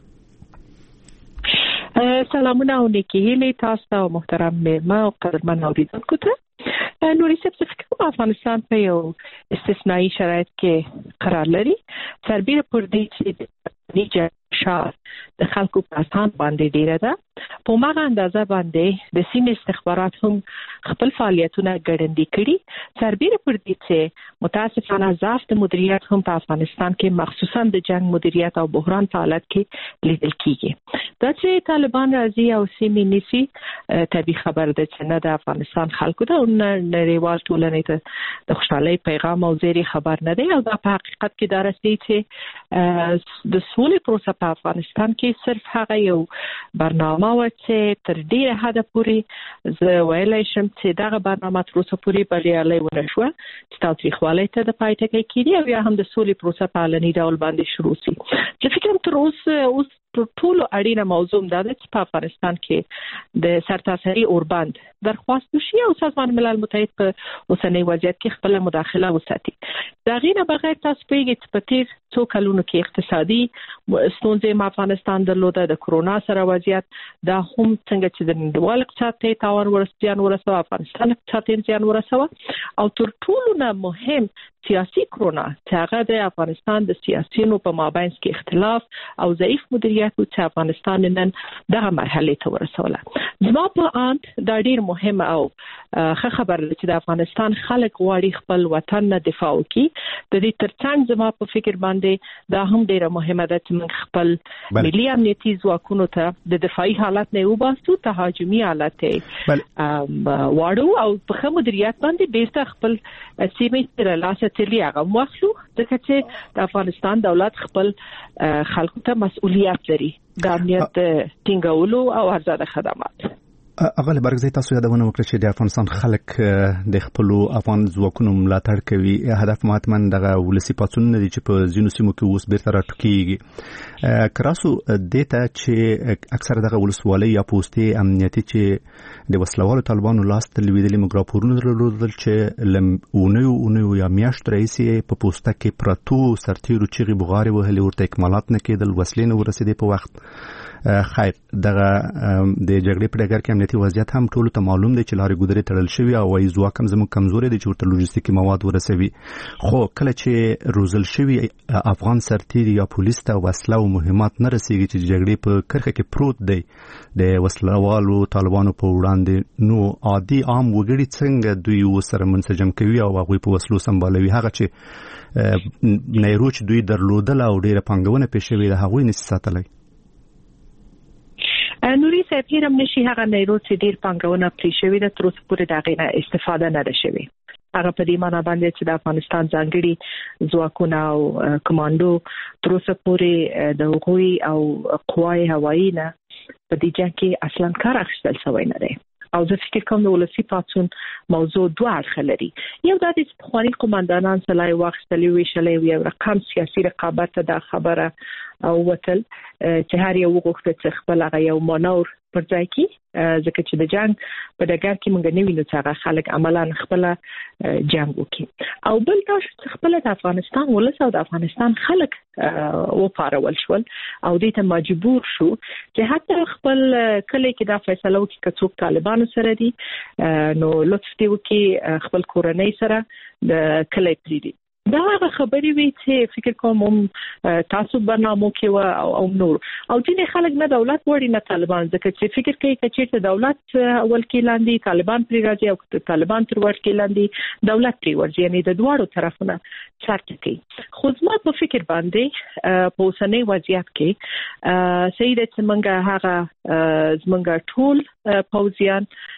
سلامونه او نیکی هیلې تاسو او محترم مېلمه او قدرمن اوریدونکو ته. نوري صاحب فکر کوم افغانستان په یو استثنایی شرایط کې قرار لري. سربېره پر دې چې نیجه شاه د خلکو په اساس باندې ډیره ده، په ماغه اندازه باندې د سیمې استخبارات هم خپل فعالیتونه ګړندي کړي. سربېره پر دې چې متاسفانه ضعف د مدیریت هم په افغانستان کې مخصوصا د جنگ مدیریت او بحران په حالت کې لیدل کیږي. دا چې طالبان راځي او سیمې نیسي طبيعي خبر ده چې نه د افغانستان خلکو ته او نړیوال ټولنې ته د خوشحالۍ پیغام او زیری خبر نه دی، او دا په حقیقت کې دا رسي چې د سولې پروسه په افغانستان کې صرف هغه یو برنامه و چې تر ډیره حد پورې زه ویلای شم چې دغه برنامه تر اوسه پورې بریالۍ ونه شوه چې تاریخوالۍ ته د پای ټکی کړي او یا هم د سولې پروسه په علني ډول باندې شروع شي. زه فکر کوم تر اوس ټولو اړینه موضوع دا ده چې په افغانستان کې د سرتاسري اوربند درخواست وشي او سازمان ملل متحد په اوسنۍ وضعیت کې خپل مداخله وساتي. دا غینه بغیر تاسو پیږئ چې په تیر څو کلونو کې اقتصادي ستونزې په افغانستان درلوده، د کرونا سره وضعیت دا هم څنګه چې د نړیوال اقتصاد ته تاوان ورسوه، افغانستان اقتصاد ته زیان ورسوه، او تر ټولو نه مهم سیاسي کرونا چې هغه د افغانستان د سیاسيونو په مابین کې اختلاف او ضعیف مدیریت چې افغانستان نن دغه مرحله ته ورسوله. زما په اند دا ډیر مهم او ښه خبر ده چې د افغانستان خلک غواړي خپل وطن نه دفاع وکړي. د دې ترڅنګ زما په فکر باندې دا هم ډیره مهمه ده چې موږ خپل ملي امنیتي ځواکونو ته د دفاعي حالت نه وباسو، تهاجمي حالت واړو او په ښه مدیریت باندې بیرته خپل سیمې تر لاسه تللی هغه واخلو، ځکه چې د افغانستان دولت خپل خلکو ته مسؤلیت لري د امنیت ټینګولو او ارزاده خدمات. اول برګزی تاسو یادونه وکړه چې د افغانستان خلک د خپل افغان ځواکونو ملاتړ کوي. هدف ماتمن دغه ولسی پاتون نه دي چې په ځینو سیمو کې اوس بیرته راټوکیږي. کراسو دیتا چې اکثر دغه ولسوالۍ یا پوسټي امنیتي چې د وسلوالو طالبانو لاس ته لویدلې مګراپورونه درلودل چې لمونه یا میاشت رئیسي په پوسټه کې پراتو سرتیرو چې بغاري وهلي ورته اکمالات نه کېدل، وسلې نه ورسېدې په وخت. خیر دغه د جګړې په ډګر کې امنیتي وضعیت هم ټولو ته معلوم دی چې لارې ګودرې تړل شوی او وایي ځواک هم زموږ کمزوري دی چې ورته لوجستیکي مواد ورسوي. خو کله چې روزل شوی افغان سرتیر یا پولیس ته وسله او مهمات نه رسیږي چې جګړې په کرخه کې پروت دی د وسلوالو طالبانو په وړاندې، نو عادي عام وګړي څنګه دوی وسره منسجم کوي او هغوی په وسلو سمبالوي؟ هغه چې نیرو چې دوی درلودل او ډیره پانګونه پېښ شوې ده هغوی نشي ساتلی. نوري صاحب هیرم نشي هغه نیرو چې ډیر پانګونه پرې شوې ده تر اوسه پورې د هغې نه استفاده نه ده شوې. هغه په دې معنی باندې چې د افغانستان ځانګړي ځواکونه او کمانډو تر اوسه پورې د هغوی او قوای هوایي نه په دې جنګ کې اصلا کار اخیستل شوی نه دی. او زه فکر کوم د ولسی پاتون موضوع دوه اړخه لري. یو دا چې پخواني قومندانان سلای واخیستلي ویشلې یو رقم سیاسي رقابت ته دا خبره او وتل چې هر یو وغوښته چې خپل هغه یو مانور پر ځای کې، ځکه چې د جنگ په ډګر کې موږ نه وینو چې هغه خلک عملاً خپل جنگ وکړي. او بل دا چې خپل د افغانستان ولس او د افغانستان خلک وپارول شول او دې ته مجبور شو چې حتی خپل کلی کې دا فیصله وکړي چې څوک طالبانو سره دي نو لطف دې وکړي خپل کورنۍ سره د کلی پریږدي. دا هغه خبرې وي چې فکر کوم تاسو برنامو کې او نور او ځینې خلک نه دولت وړي نه طالبان، ځکه چې فکر کوي چې دولت اول کې لاندې طالبان پرې راځي او طالبان تر ور کې لاندې دولت پرې ورځي، یعنی د دواړو طرفونه چارت کوي. خو زما په فکر باندې په اوسنۍ وضعیت کې سید چې موږ هغه زمونږ ټول پوځیان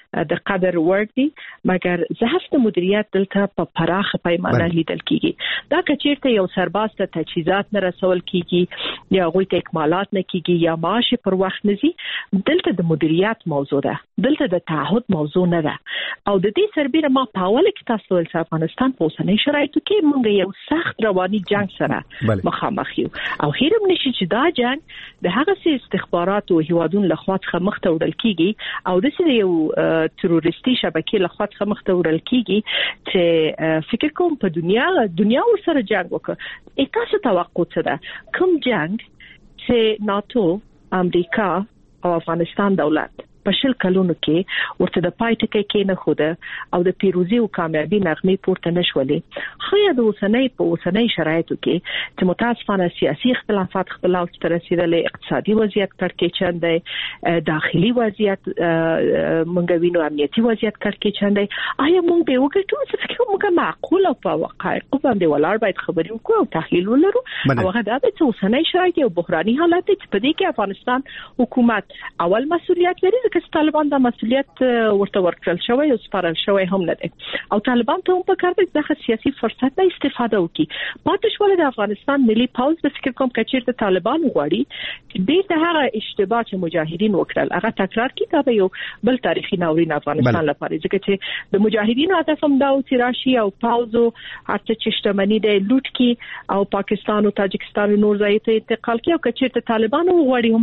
د قدر وړ دي، مګر ضعف د مدیریت دلته په پراخه پیمانه لیدل کیږي. دا کچیرته یو سرباز ته تجهیزات نه رسول کیږي یا غوي ته اکمالات نه کیږي یا معاش پر وخت نزي، دلته د مدیریت موضوع ده، دلته د تعهد موضوع نه ده. او د دې سربېره ما په اوله کې تاسو ول افغانستان په اوسنۍ شرایطو کې موږ یو سخت رواني جنگ سره مخامخ یو، او هیرم نشي چې دا جنگ د هغه سي استخبارات او هیوادونو لخوا څخه مخ ته وړل کیږي او د سې یو تروریستي شبکې لخوا څخه مخ ته وړل کیږي چې فکر کوم په دنیا ورسره جنگ وکړي. تاسو توقع څه ده کوم جنگ چې ناتو، امریکا او افغانستان دولت په شل کلونو کې ورته د پای ټکی کې نه خوده او د پیروزي او کامیابی نغمې پورته نشولې، خو د اوسنۍ شرایطو کې چې متاسفانه سیاسي اختلافات خپل اوج ته رسیدلې، اقتصادي وضعیت کړکېچن دی، داخلي وضعیت مونږ وینو، امنیتي وضعیت کړکېچن دی. آیا مونږ به وګټو چې موږ معقول او په واقعیت باندې ولاړ باید خبرې وکړو او تحلیل ولرو؟ هغه دا چې اوسنۍ شرایط یو بحراني حالت دی چې په دې کې افغانستان حکومت اول مسؤلیت لري، چې طالبان د مسؤلیت ورته ورکړل شوی او سپارل شوی هم نه دی، او طالبان ته هم په کار دی دغه سیاسي فرصت نه استفاده وکړي. پاتې شول د افغانستان ملي پوځ د فکر کوم کچیر د طالبان غواړي چې د هغه اشتباه چې مجاهدین وکړل هغه تکرار کړي. دا به یو بل تاریخي ناورین افغانستان لپاره، ځکه چې د مجاهدینو هدف هم دا و چې راشي او پوځ او هرڅه چې شتمني دی لوټ کړي او پاکستان او تاجکستان او نور ځای ته انتقال کړي، او کچیر د طالبان غواړي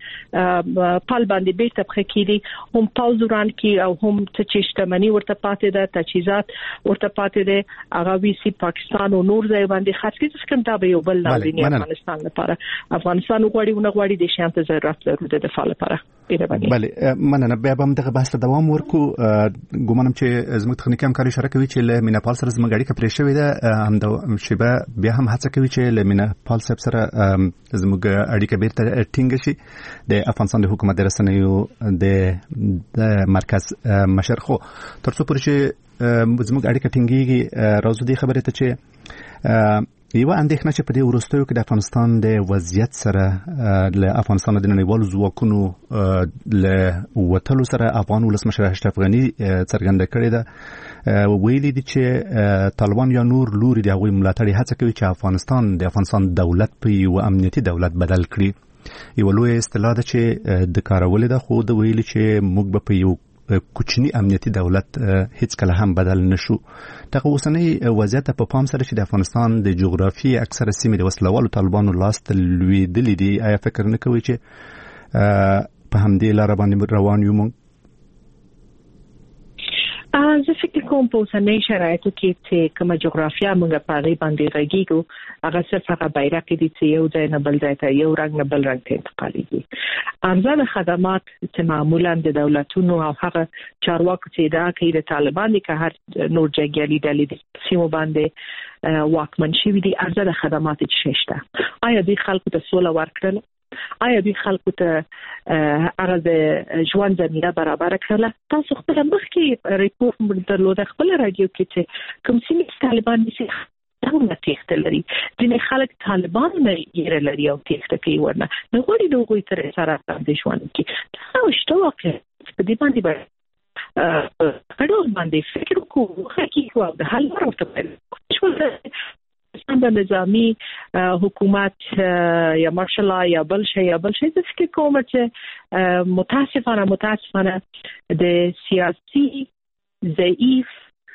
همغه پال باندې بیرته پخې هم پاوز وران کی او هم چې شتمنی ورته پاتې ده، تجهیزات ورته پاتې ده، هغه ویسي پاکستان او نور ځای باندې خرڅ کړي. څنګه دا به یو بل ناورین افغانستان لپاره، افغانستان غواړي د شان ته ضرورت لري د دفاع لپاره. بله مننه. بیا به دغه بحث ته دوام ورکو. ګومانم چې زموږ تخنیکی همکاري اشاره کوي چې له میناپال سره زموږ اړیکه پرې شوې ده، همدا شیبه بیا هم هڅه کوي چې له میناپال سره زموږ اړیکه بیرته ټینګ شي. د افغانستان د حکومت د رسنیو د مرکز مشر خو ترڅو پورې چې زموږ اړیکه ټینګيږي راځو دې خبره ته چې یو اندېښنه چې په دې وروستیو کې د افغانستان د وضعیت سره له افغانستان د نړیوالو ځواکونو له وټلو سره افغان ولسمشر اشرف غني څرګنده کړې ده، ویلي دي چې طالبان یا نور لوري د هغوی ملاتړي هڅه کوي چې د افغانستان دولت په یو امنیتي دولت بدل کړي. یو لوی اصطلاح ده چې د کارولې ده، خو د ویلي چې موږ به په یو کوچنی امنیتي دولت هیڅ کله هم بدل نشو. دغه اوسنۍ وضعیت په پام سره چې د افغانستان د جغرافي اکثره سیمې د وسلوالو طالبانو لاس ته لوېدلې دي، آیا فکر نه کوي چې په همدې لاره باندې روان یو موږ؟ زه فکر کوم په اوسنۍ شرایطو کې چې کومه جغرافیه موږ په هغې باندې غږیږو، هغه صرف هغه بیرق دي چې یو ځای نه بل ځای ته، یو رنګ نه بل رنګ ته انتقالېږي. ارزانه خدمات چې معمولا د دولتونو او هغه چارواکو چې ادعا کوي د طالبان دي که هر نور جنګیالي ډلې د سیمو باندې واکمن شوي دي، ارزانه خدمات چې شته، آیا دوی خلکو ته سوله ورکړله؟ آیا دوی خلکو ته هغه د ژوند زمینه برابر کړله؟ تاسو خپل مخکې ریپورت درلوده خپل رادیو کې چې کوم سیمې طالبان نشي دغه تېښته لري، ځینې خلک طالبان نه یې لري او تېښته کوي، ورنه نو غواړي د هغوی تر سره باندې ژوند کړي. دا شته واقع په دې باندې به کډور باندې فکر وکړو، حقیقت او د حل ورته پیل د نظامی حکومت یا مارشال یا بل شي د فکر کوم چې متاسفانه د سیاسي ضعیف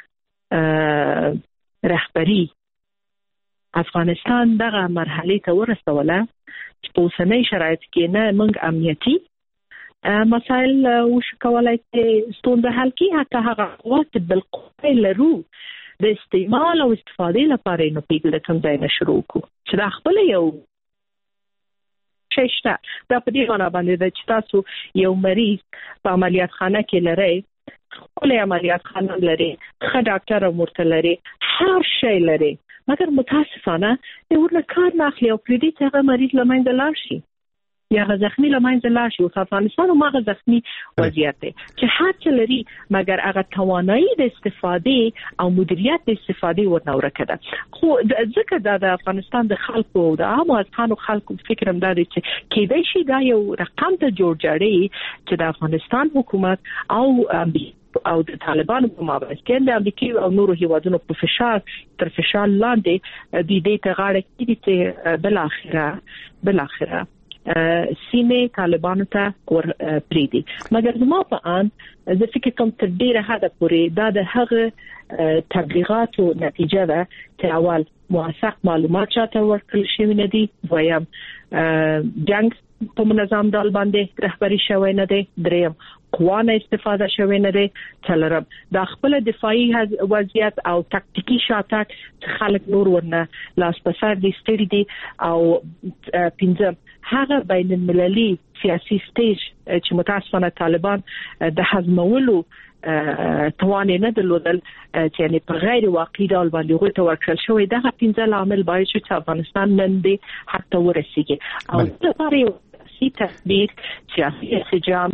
رهبری افغانستان دغه مرحله ته ورسوله چې په اوسنۍ شرایط کې نه موږ امنیتي مسائل وشو کولای چې ستونزه حل کړي، حتی هغه قوت بالقوه لرو د استعمال او استفادې لپاره نو پیګل کوم ځای نه شروع کو چې دا خپل یو شته. دا په دې باندې باندې چې تاسو یو مریض په عملیات خانه کې لري، خپل عملیات خانه لري، ښه ډاکټر مرته لري، هر شی لري، مګر متاسفانه ورنه کار نه اخلي او پرې دې هغه مریض لمنځه لاړ شي. یا زخمی لمنځه لاړ شي. او افغانستان هم هغه زخمی وضعیت دی چې هر څه لري مګر هغه توانایي د استفاده او مدیریت د استفاده ورنه ورکه ده. خو ځکه د افغانستان د خلکو او د عامو افغانو خلکو فکر هم دا دی چې کېدای شي دا یو رقم ته جوړجاړي چې د افغانستان حکومت او د طالبانو په مابينځ کې د امریکا او نورو هیوادونو په تر فشار لاندې د دې ته غاړه کېږي چې بل اخره سیمه طالبانو ته ور پریدي. مګر زما په ان د فکر کوم تر ډیره حد پورې دا د هغه تبلیغاتو نتیجه ده چې اول موثق معلومات چاته ورکړل شوی نه دي، دویم جنگ په منظم ډول باندې رهبری شوی نه دی، دریم قوانه استفاده شوی نه دی، څلورم د خپل دفاعي وضعیت او تاکتیکی شاتګ خلک نور ورنه لاس په سر دي ستړي دي، او پنځم هغه بین المللي سیاسي سټیج چې متاسفانه طالبان د هضمولو توان نه درلودل چې یعنی په غیر واقعي ډول باندې غوښته ورکړل شوی. دا 15 عامل باید چې افغانستان نن دې حتی ورسیږي او لپاره یو سیاسي تدبیر، سیاسي انسجام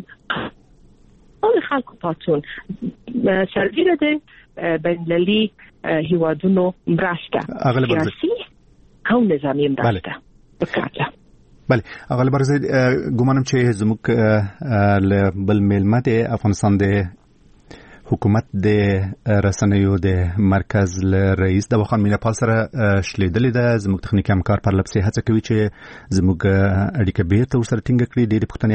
او خلکو پاتون سرګره ده بین المللي هیوادونو مرسته سیاسي او نظامی مرسته وکړه. بله اغلب برزه ګومانم چې زموږ له بل ملمت افغانستان د حکومت د رسنیو د مرکز رئیس د وخان میناپال سره شلیدلې ده. زموږ تخنیکی همکار پر لپسې هڅه کوي چې زموږ اړیکه بیرته ورسره ټینګه کړي. ډېرې پوښتنې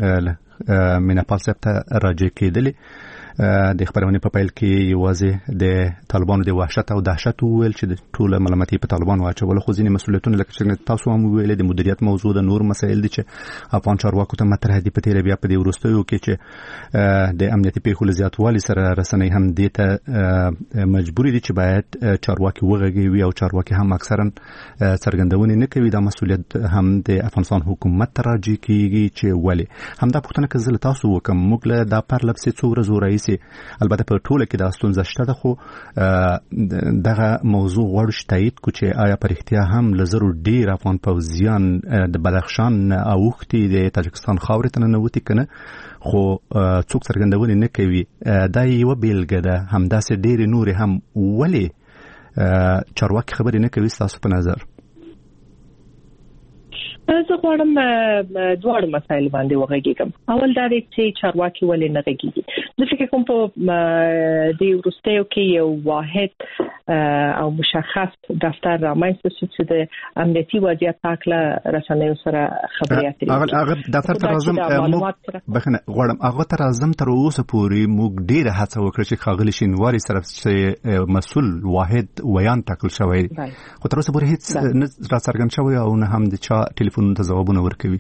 هم میناپال صاحب ته راجع کېدلې. د خبرونې په پیل کې یوازې د طالبانو د وحشت او دهشت ویل چې د ټوله ملامتي په طالبانو واچول، خو ځینې مسؤلیتونه لکه چې تاسو هم ویل د مدیریت موضوع د نور مسایل دي چې افغان چارواکو ته مطرح دي په تیر بیا په دې وروستیو کې چې د امنیتي پیښو له زیاتوالي سره رسنۍ هم دې ته مجبور دي چې باید چارواکي وغږوي او چارواکي هم اکثرا څرګندونې نه کوي. دا مسؤلیت هم د افغانستان حکومت ته راجع کیږي چې ولې همدا پوښتنه که زه تاسو وکم موږ له دا پر لپسې څو ورځې رئیس البته په ټوله کې د ستونزه شته ده، خو دغه موضوع غواړو چې تایید کو چې آیا پر اختیا هم لزرو ډیر افغان پوځیان د بدخشان اوختي د تاجکستان خاورې ته ننوتي کنه، خو څوک څرګندونې نه کوي. دا یو بیلګه ده. همداسې ډیر نور هم ولې چارواکي خبرې نه کوي تاسو په نظر؟ زه غواړم دواړو مسایل باندې وغږیږم. اول دا دی چې چارواکي ولې نه غږیږي. زه فکر کوم په دې وروستیو کې یو واحد او مشخص دفتر رامنځته شو چې د امنیتي وضعیت په اړه رسنیو سره خبرې اترې. هغه دفتر ته راځم بخنه غواړم هغه ته راځم. تر اوسه پورې موږ ډیره هڅه وکړه چې خاغلی شینواری سره چې مسؤل واحد ویان ټاکل شوی، خو تر اوسه پورې هیڅ نه راڅرګند شوی او نه هم د چا ټلیفون ته ځوابونه ورکوي.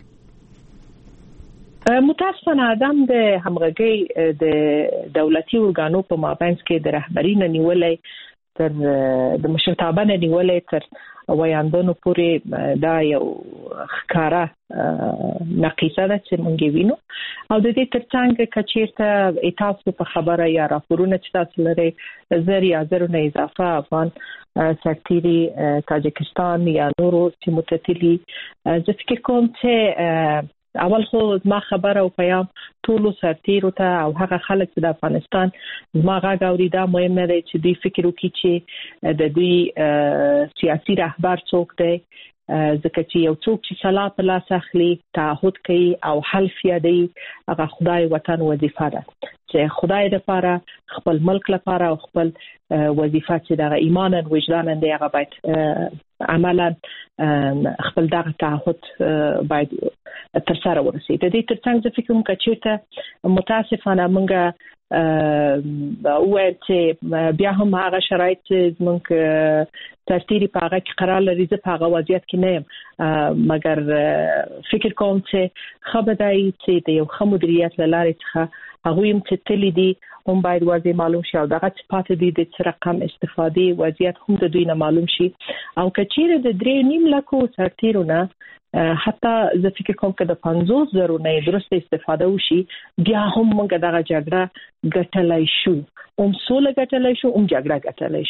متاسفانه ادم د همغږي د دولتي ورګانو په مابينځ کې د رهبری نه نیولې تر د مشرتابه نه نیولې تر ویاندونو پورې دا یو ښکارا نقیصه ده چې مونږ وینو. او د دې ترڅنګ کچیرته تاسو په خبره یا راپورونه چې تاسو لري زر یا زر نه اضافه افغان سرتیري تاجکستان یا نورو سیمو ته تللي. زه فکر کوم چې اول خو ما خبره او پیام ټولو سرتیرو ته او هغه خلک چې د افغانستان ما غږ اوري دا مهم نه دی چې دوی فکر وکړي چې د دوی سیاسي رهبر څوک دی، ځکه چې یو څوک چې صلاح په لاس اخلي تعهد کوي او حلف یادي هغه خدای وطن وظیفه ده چې خدای لپاره خپل ملک لپاره او خپل وظیفه چې د ایمان او وجدان دی هغه باید عملا خپل دغه تعهد باید تر سره ورسېږي. د دې ترڅنګ زه فکر کوم چې متاسفانه موږ وایي چې بیا هم هغه شرایط چې موږ ترتیبي په هغه کې قرار لري زه په هغه وضعیت کې نه یم، مګر فکر کوم چې خبرداري چې د یو ښه مدیریت له لارې څخه هغه هم چې تللی دي هم باید واضح معلوم شي او دغه چې پاتې دي د څه رقم استفادې وضعیت هم د دوی نه معلوم شي. او کچیرې د 3.5 لکو سرتیرو نه حتی زه فکر کوم چې د 50,000 نه درسته استفاده وشي بیا هم موږ دغه جګړه ګټلای شو، هم سوله ګټلای شو، هم جګړه ګټلای شو.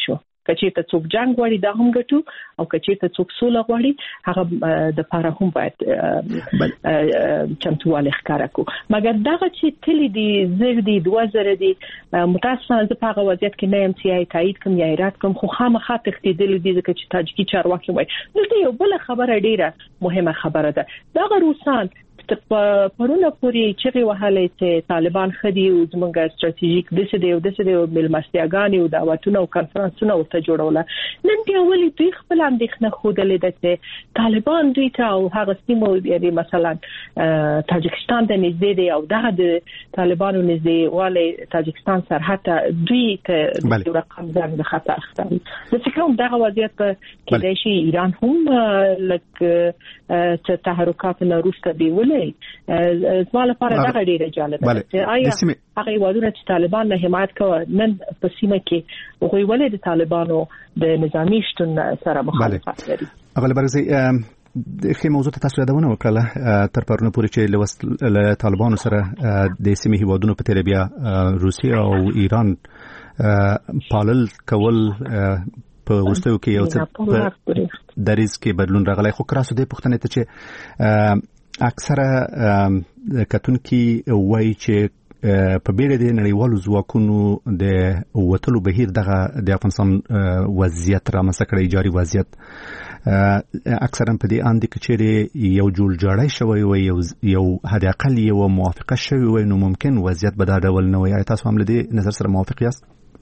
کچې ته څوک جنگ غواړي دا هم ګټو او کچې ته څوک سوله غواړي هغه د لپاره هم باید چمتووالی ښکاره کو مګر دغه چې تللی دي زر دي 2000 دي متاسفانه زه په هغه وضعیت کې نه یم چې تایید کوم یا ایراد کوم خو خامخا تښتېدلي دي ځکه چې تاجکي چارواکي وایي دلته یو بله خبره ډیره مهمه خبره ده دغه روسان پرونه پورې چې وهلې چې طالبان خدي او زمونږ ستراتیژیک د څه دی ملمستیاګانی او دعوتونه او کانفرنسونه ورته جوړول نن بیا ولې دوی خپل اندېښنه خوده ده چې طالبان دوی ته او هغه سیمو یعنی مثلا تاجکستان د نږدې دی او دغه د طالبانو نږدې والي تاجکستان سرحد دوی ته د رقم ځان د خطر اخلي د فکر دغه وضعیت کې د شي ایران هم لکه تحرکات نه روسته دی ولې زما لپاره دا ډیره جالبه ده آیا هغه وادونه چې طالبان نه حمایت کوي نن په سیمه کې هغوی ولې د طالبانو د نظامی شتون سره مخالفت لري هغه برزي د موضوع ته تاسو یادونه وکړه تر پرونه پورې چې له طالبانو سره د سیمې هیوادونو په تیر بیا روسیا او ایران پالل کول په ورستیو کې یو څه دریز کې بدلون راغلی خو کراسو د پښتنې ته چې اکثره کتونکي وایي چې په بیره د نړیوالو ځواکونو د وټلو بهیر دغه د افغانستان وضعیت را مسکړی جاری وضعیت اکثرا په دې اند کې چې یو جوړ جوړای شوی وي یو حد اقل یو موافقه شوی وي نو ممکن وضعیت به دا ډول نه وي تاسو هم له دې نظر سره موافق یاست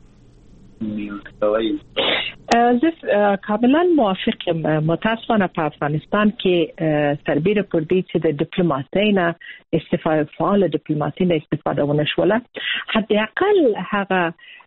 زه کاملا موافق یم متاسفانه په افغانستان کې سربیره پر دې چې د ډیپلوماسۍ نه استفاده فعال ډیپلوماسۍ نه استفاده ونه شوله حد اقل هغه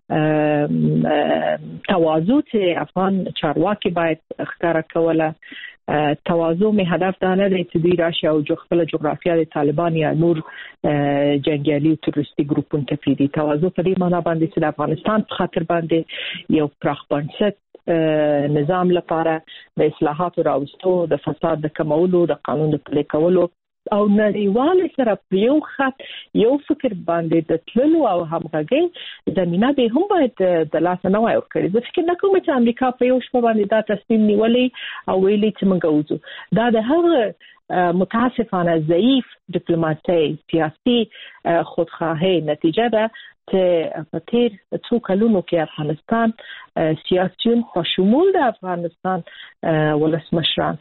تواضع چې افغان چارواکي باید ښکاره کوله تواضع می هدف دا نه دی چې دوی راشي او خپل جغرافیا د طالبان یا نور جنگیالي تروریستي ګروپونو ته پیډي تواضع په دې معنی باندې چې د افغانستان په خاطر باندې یو پراخ بنسټ نظام لپاره د اصلاحاتو راوستو د فساد د کمولو د قانون د پلي کولو او نړیوال سره یو خط یو فکر باندې د تللو او همغږي زمينه به هم باید د لاس نه وای ورکړي زه فکر نه کوم چې امریکا په یو شپه باندې دا تصمیم نیولې او ویلي چې موږ وځو دا د هغه متاسفانه ضعیف ډیپلوماسي سیاسي خودخواهی نتیجه ده چې په تیر څو کلونو کې افغانستان سیاسيون په شمول د افغانستان ولسمشران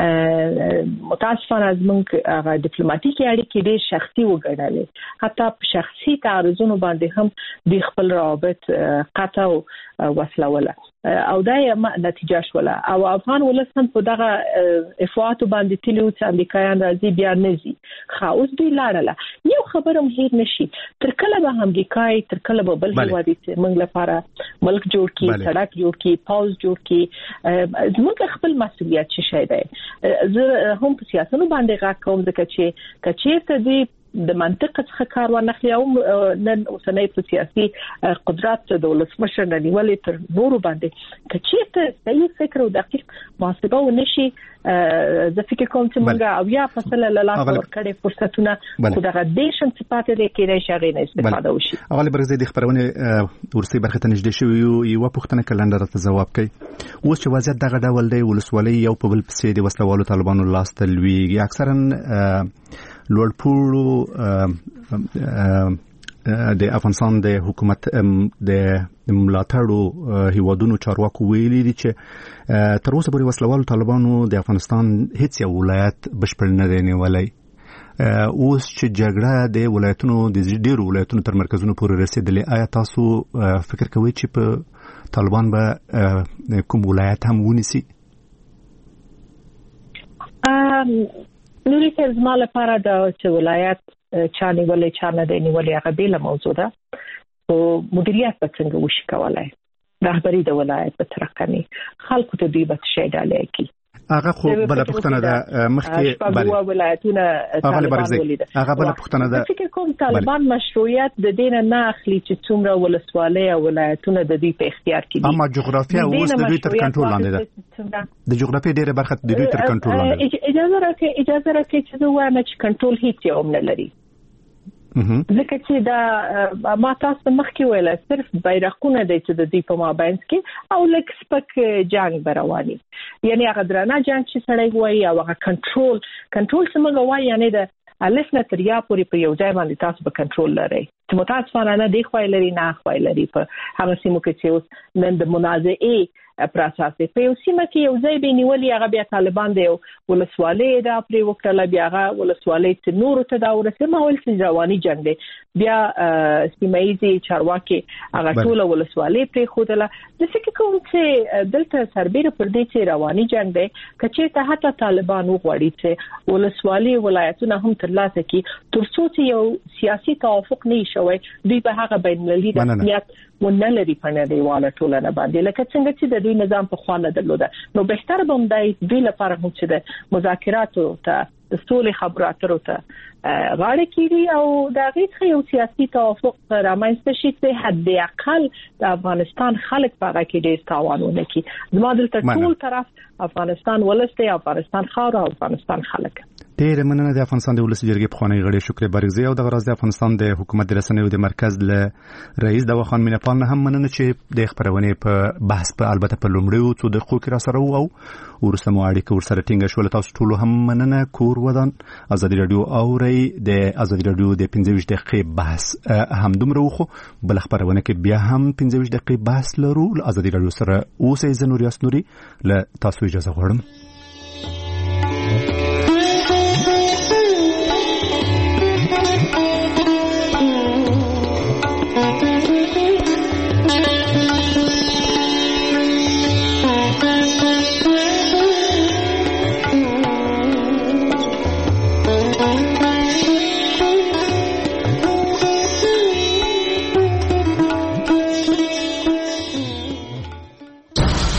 متاسفانه زموږ هغه ډیپلوماټیکي اړیکې ډېر شخصي وګڼلې حتی په شخصي تعرضونو باندې هم د خپل روابط قطع وسلوله او دا یې نتیجه شوله او افغان ولسمن په دغه افواهاتو باندې تلو چې امریکایان راځي بیا نزي خاوس دوی لاړه یو خبره مهیر نشي تر کله به امریکای تر کله به بل هیواد چې موږ لپاره ملک جوړ کی سړک جوړ کی پاوز جوړ کی زموږ خپل مسؤلیت څه شي دی زه هم په سیاستونو باندې غږ کوم ځکه چې کچېرته دی د منطق څخه کار ونخلي او نن اوسنۍ په سیاسي قدرت د ولسمشر نیولې تر نورو باندې کچېرته صحیح فکر او دقیق محاسبه ونشي زه فکر کوم چې موږ او یا فصله لاله ورکړې فرصتونه خو دغه دیشن صفات دې کې نشي نه استفاده وشي اغلی برزه د خبرونه ورسي برخه ته نږدې شوی یو پوښتنه کلندر ته جواب کوي اوس چې وضعیت دغه ډول دی ولسوالۍ یو په بل پسې د وسلوالو طالبانو لاس ته لویږي اکثرا لوړپوړو د افغانستان د حکومت د ملاتړو هیوادونو چارواکو ویلي دي چې تر اوسه پورې وسلوالو طالبانو د افغانستان هیڅ یو ولایت بشپړ نه دی نیولی اوس چې جګړه د ولایتونو د ډیرو ولایتونو تر مرکزونو پورې رسیدلې آیا تاسو فکر کوئ چې په طالبان به کوم ولایت هم ونیسي نوري ته زما لپاره د چې ولایت چا نیولې چا نه دی نیولې هغه بیله موضوع ده او مدیریت به څنګه وشي کولای رهبری د ولایت په ترقني خلکو ته دی به شي ډالې کی هغه خو بل پښتنه ده مخکې بل ولایتونه هغه بل پښتنه ده فکر کوم طالبان مشروعیت د دین نه اخلي چې څومره ولسوالۍ او ولایتونه د دې په اختیار کې دي اما جغرافیه اوس د دوی تر کنټرول لاندې ده د جغرافیې ډیره برخه د دوی تر کنټرول لاندې اجازه راکړئ چې زه وایم چې کنټرول هیڅ یو نه لري ځکه چې دا ما تاسو مخکې ویل صرف بیرغونه د دې په مابین کې او لکه سپک جنگ برواني یعنی هغه درانه جنگ چې سړی وایي او هغه کنټرول څنګه وایي یعنی د الف نه تر یا پورې په یو ځای باندې تاسو به کنټرول لرئ چې متاسفانه نه دی خوای لري نه خوای لري په هغه سیمو کې چې اوس نن د منازعې پروسس په یو سیمه کې یو ځای به نیولې هغه بیا طالبان دی ولسوالۍ دا پرې وکړه بیا هغه ولسوالۍ ته نور ته دا ورسې ماول چې رواني جنگ دی بیا سیمایي چارواکي هغه ټول ولسوالۍ پرې خودله د څه کوم چې دلته سربېره پر دې چې رواني جنگ دی کچې ته حتی طالبان وغواړي چې ولسوالۍ ولایتونه هم ترلاسه کړي ترڅو چې یو سیاسي توافق نه شوی دوی به هغه بین المللي رسمیت ونلري په نړیواله ټولنه باندې لکه څنګه چې د دوی نظام په خوا نه درلوده نو بهتر به هم دوی لپاره هم چې د مذاکراتو ته د سولې خبرو اترو ته غاړه کیږي او د هغې یو سیاسي توافق رامنځته شي چې حد اقل د افغانستان خلک په هغه کې ډېر تاوان ونه کړي زما دلته ټول طرف افغانستان ولسته افغانستان خاور او افغانستان خلک ډېر مننه د افغانستان د ولس جرګې پخوانی غړي شکر بارګزی او د غراز د افغانستان د حکومت د رسنیو د مرکز له رئیس دوا خان مینپال نه هم مننه چې د خبرونه په بحث په البته په لومړیو څو دقیقو کې را سره او ورسته مو اړیکه ورسره ټینګه شول تاسو ټول هم مننه کور ودان ازادي رادیو اوري د ازادي رادیو د 15 دقیقې بحث هم دومره وخو بل خبرونه کې بیا هم 15 دقیقې بحث لرو ازادي رادیو سره اوسې زنوري اسنوري له تاسو اجازه غواړم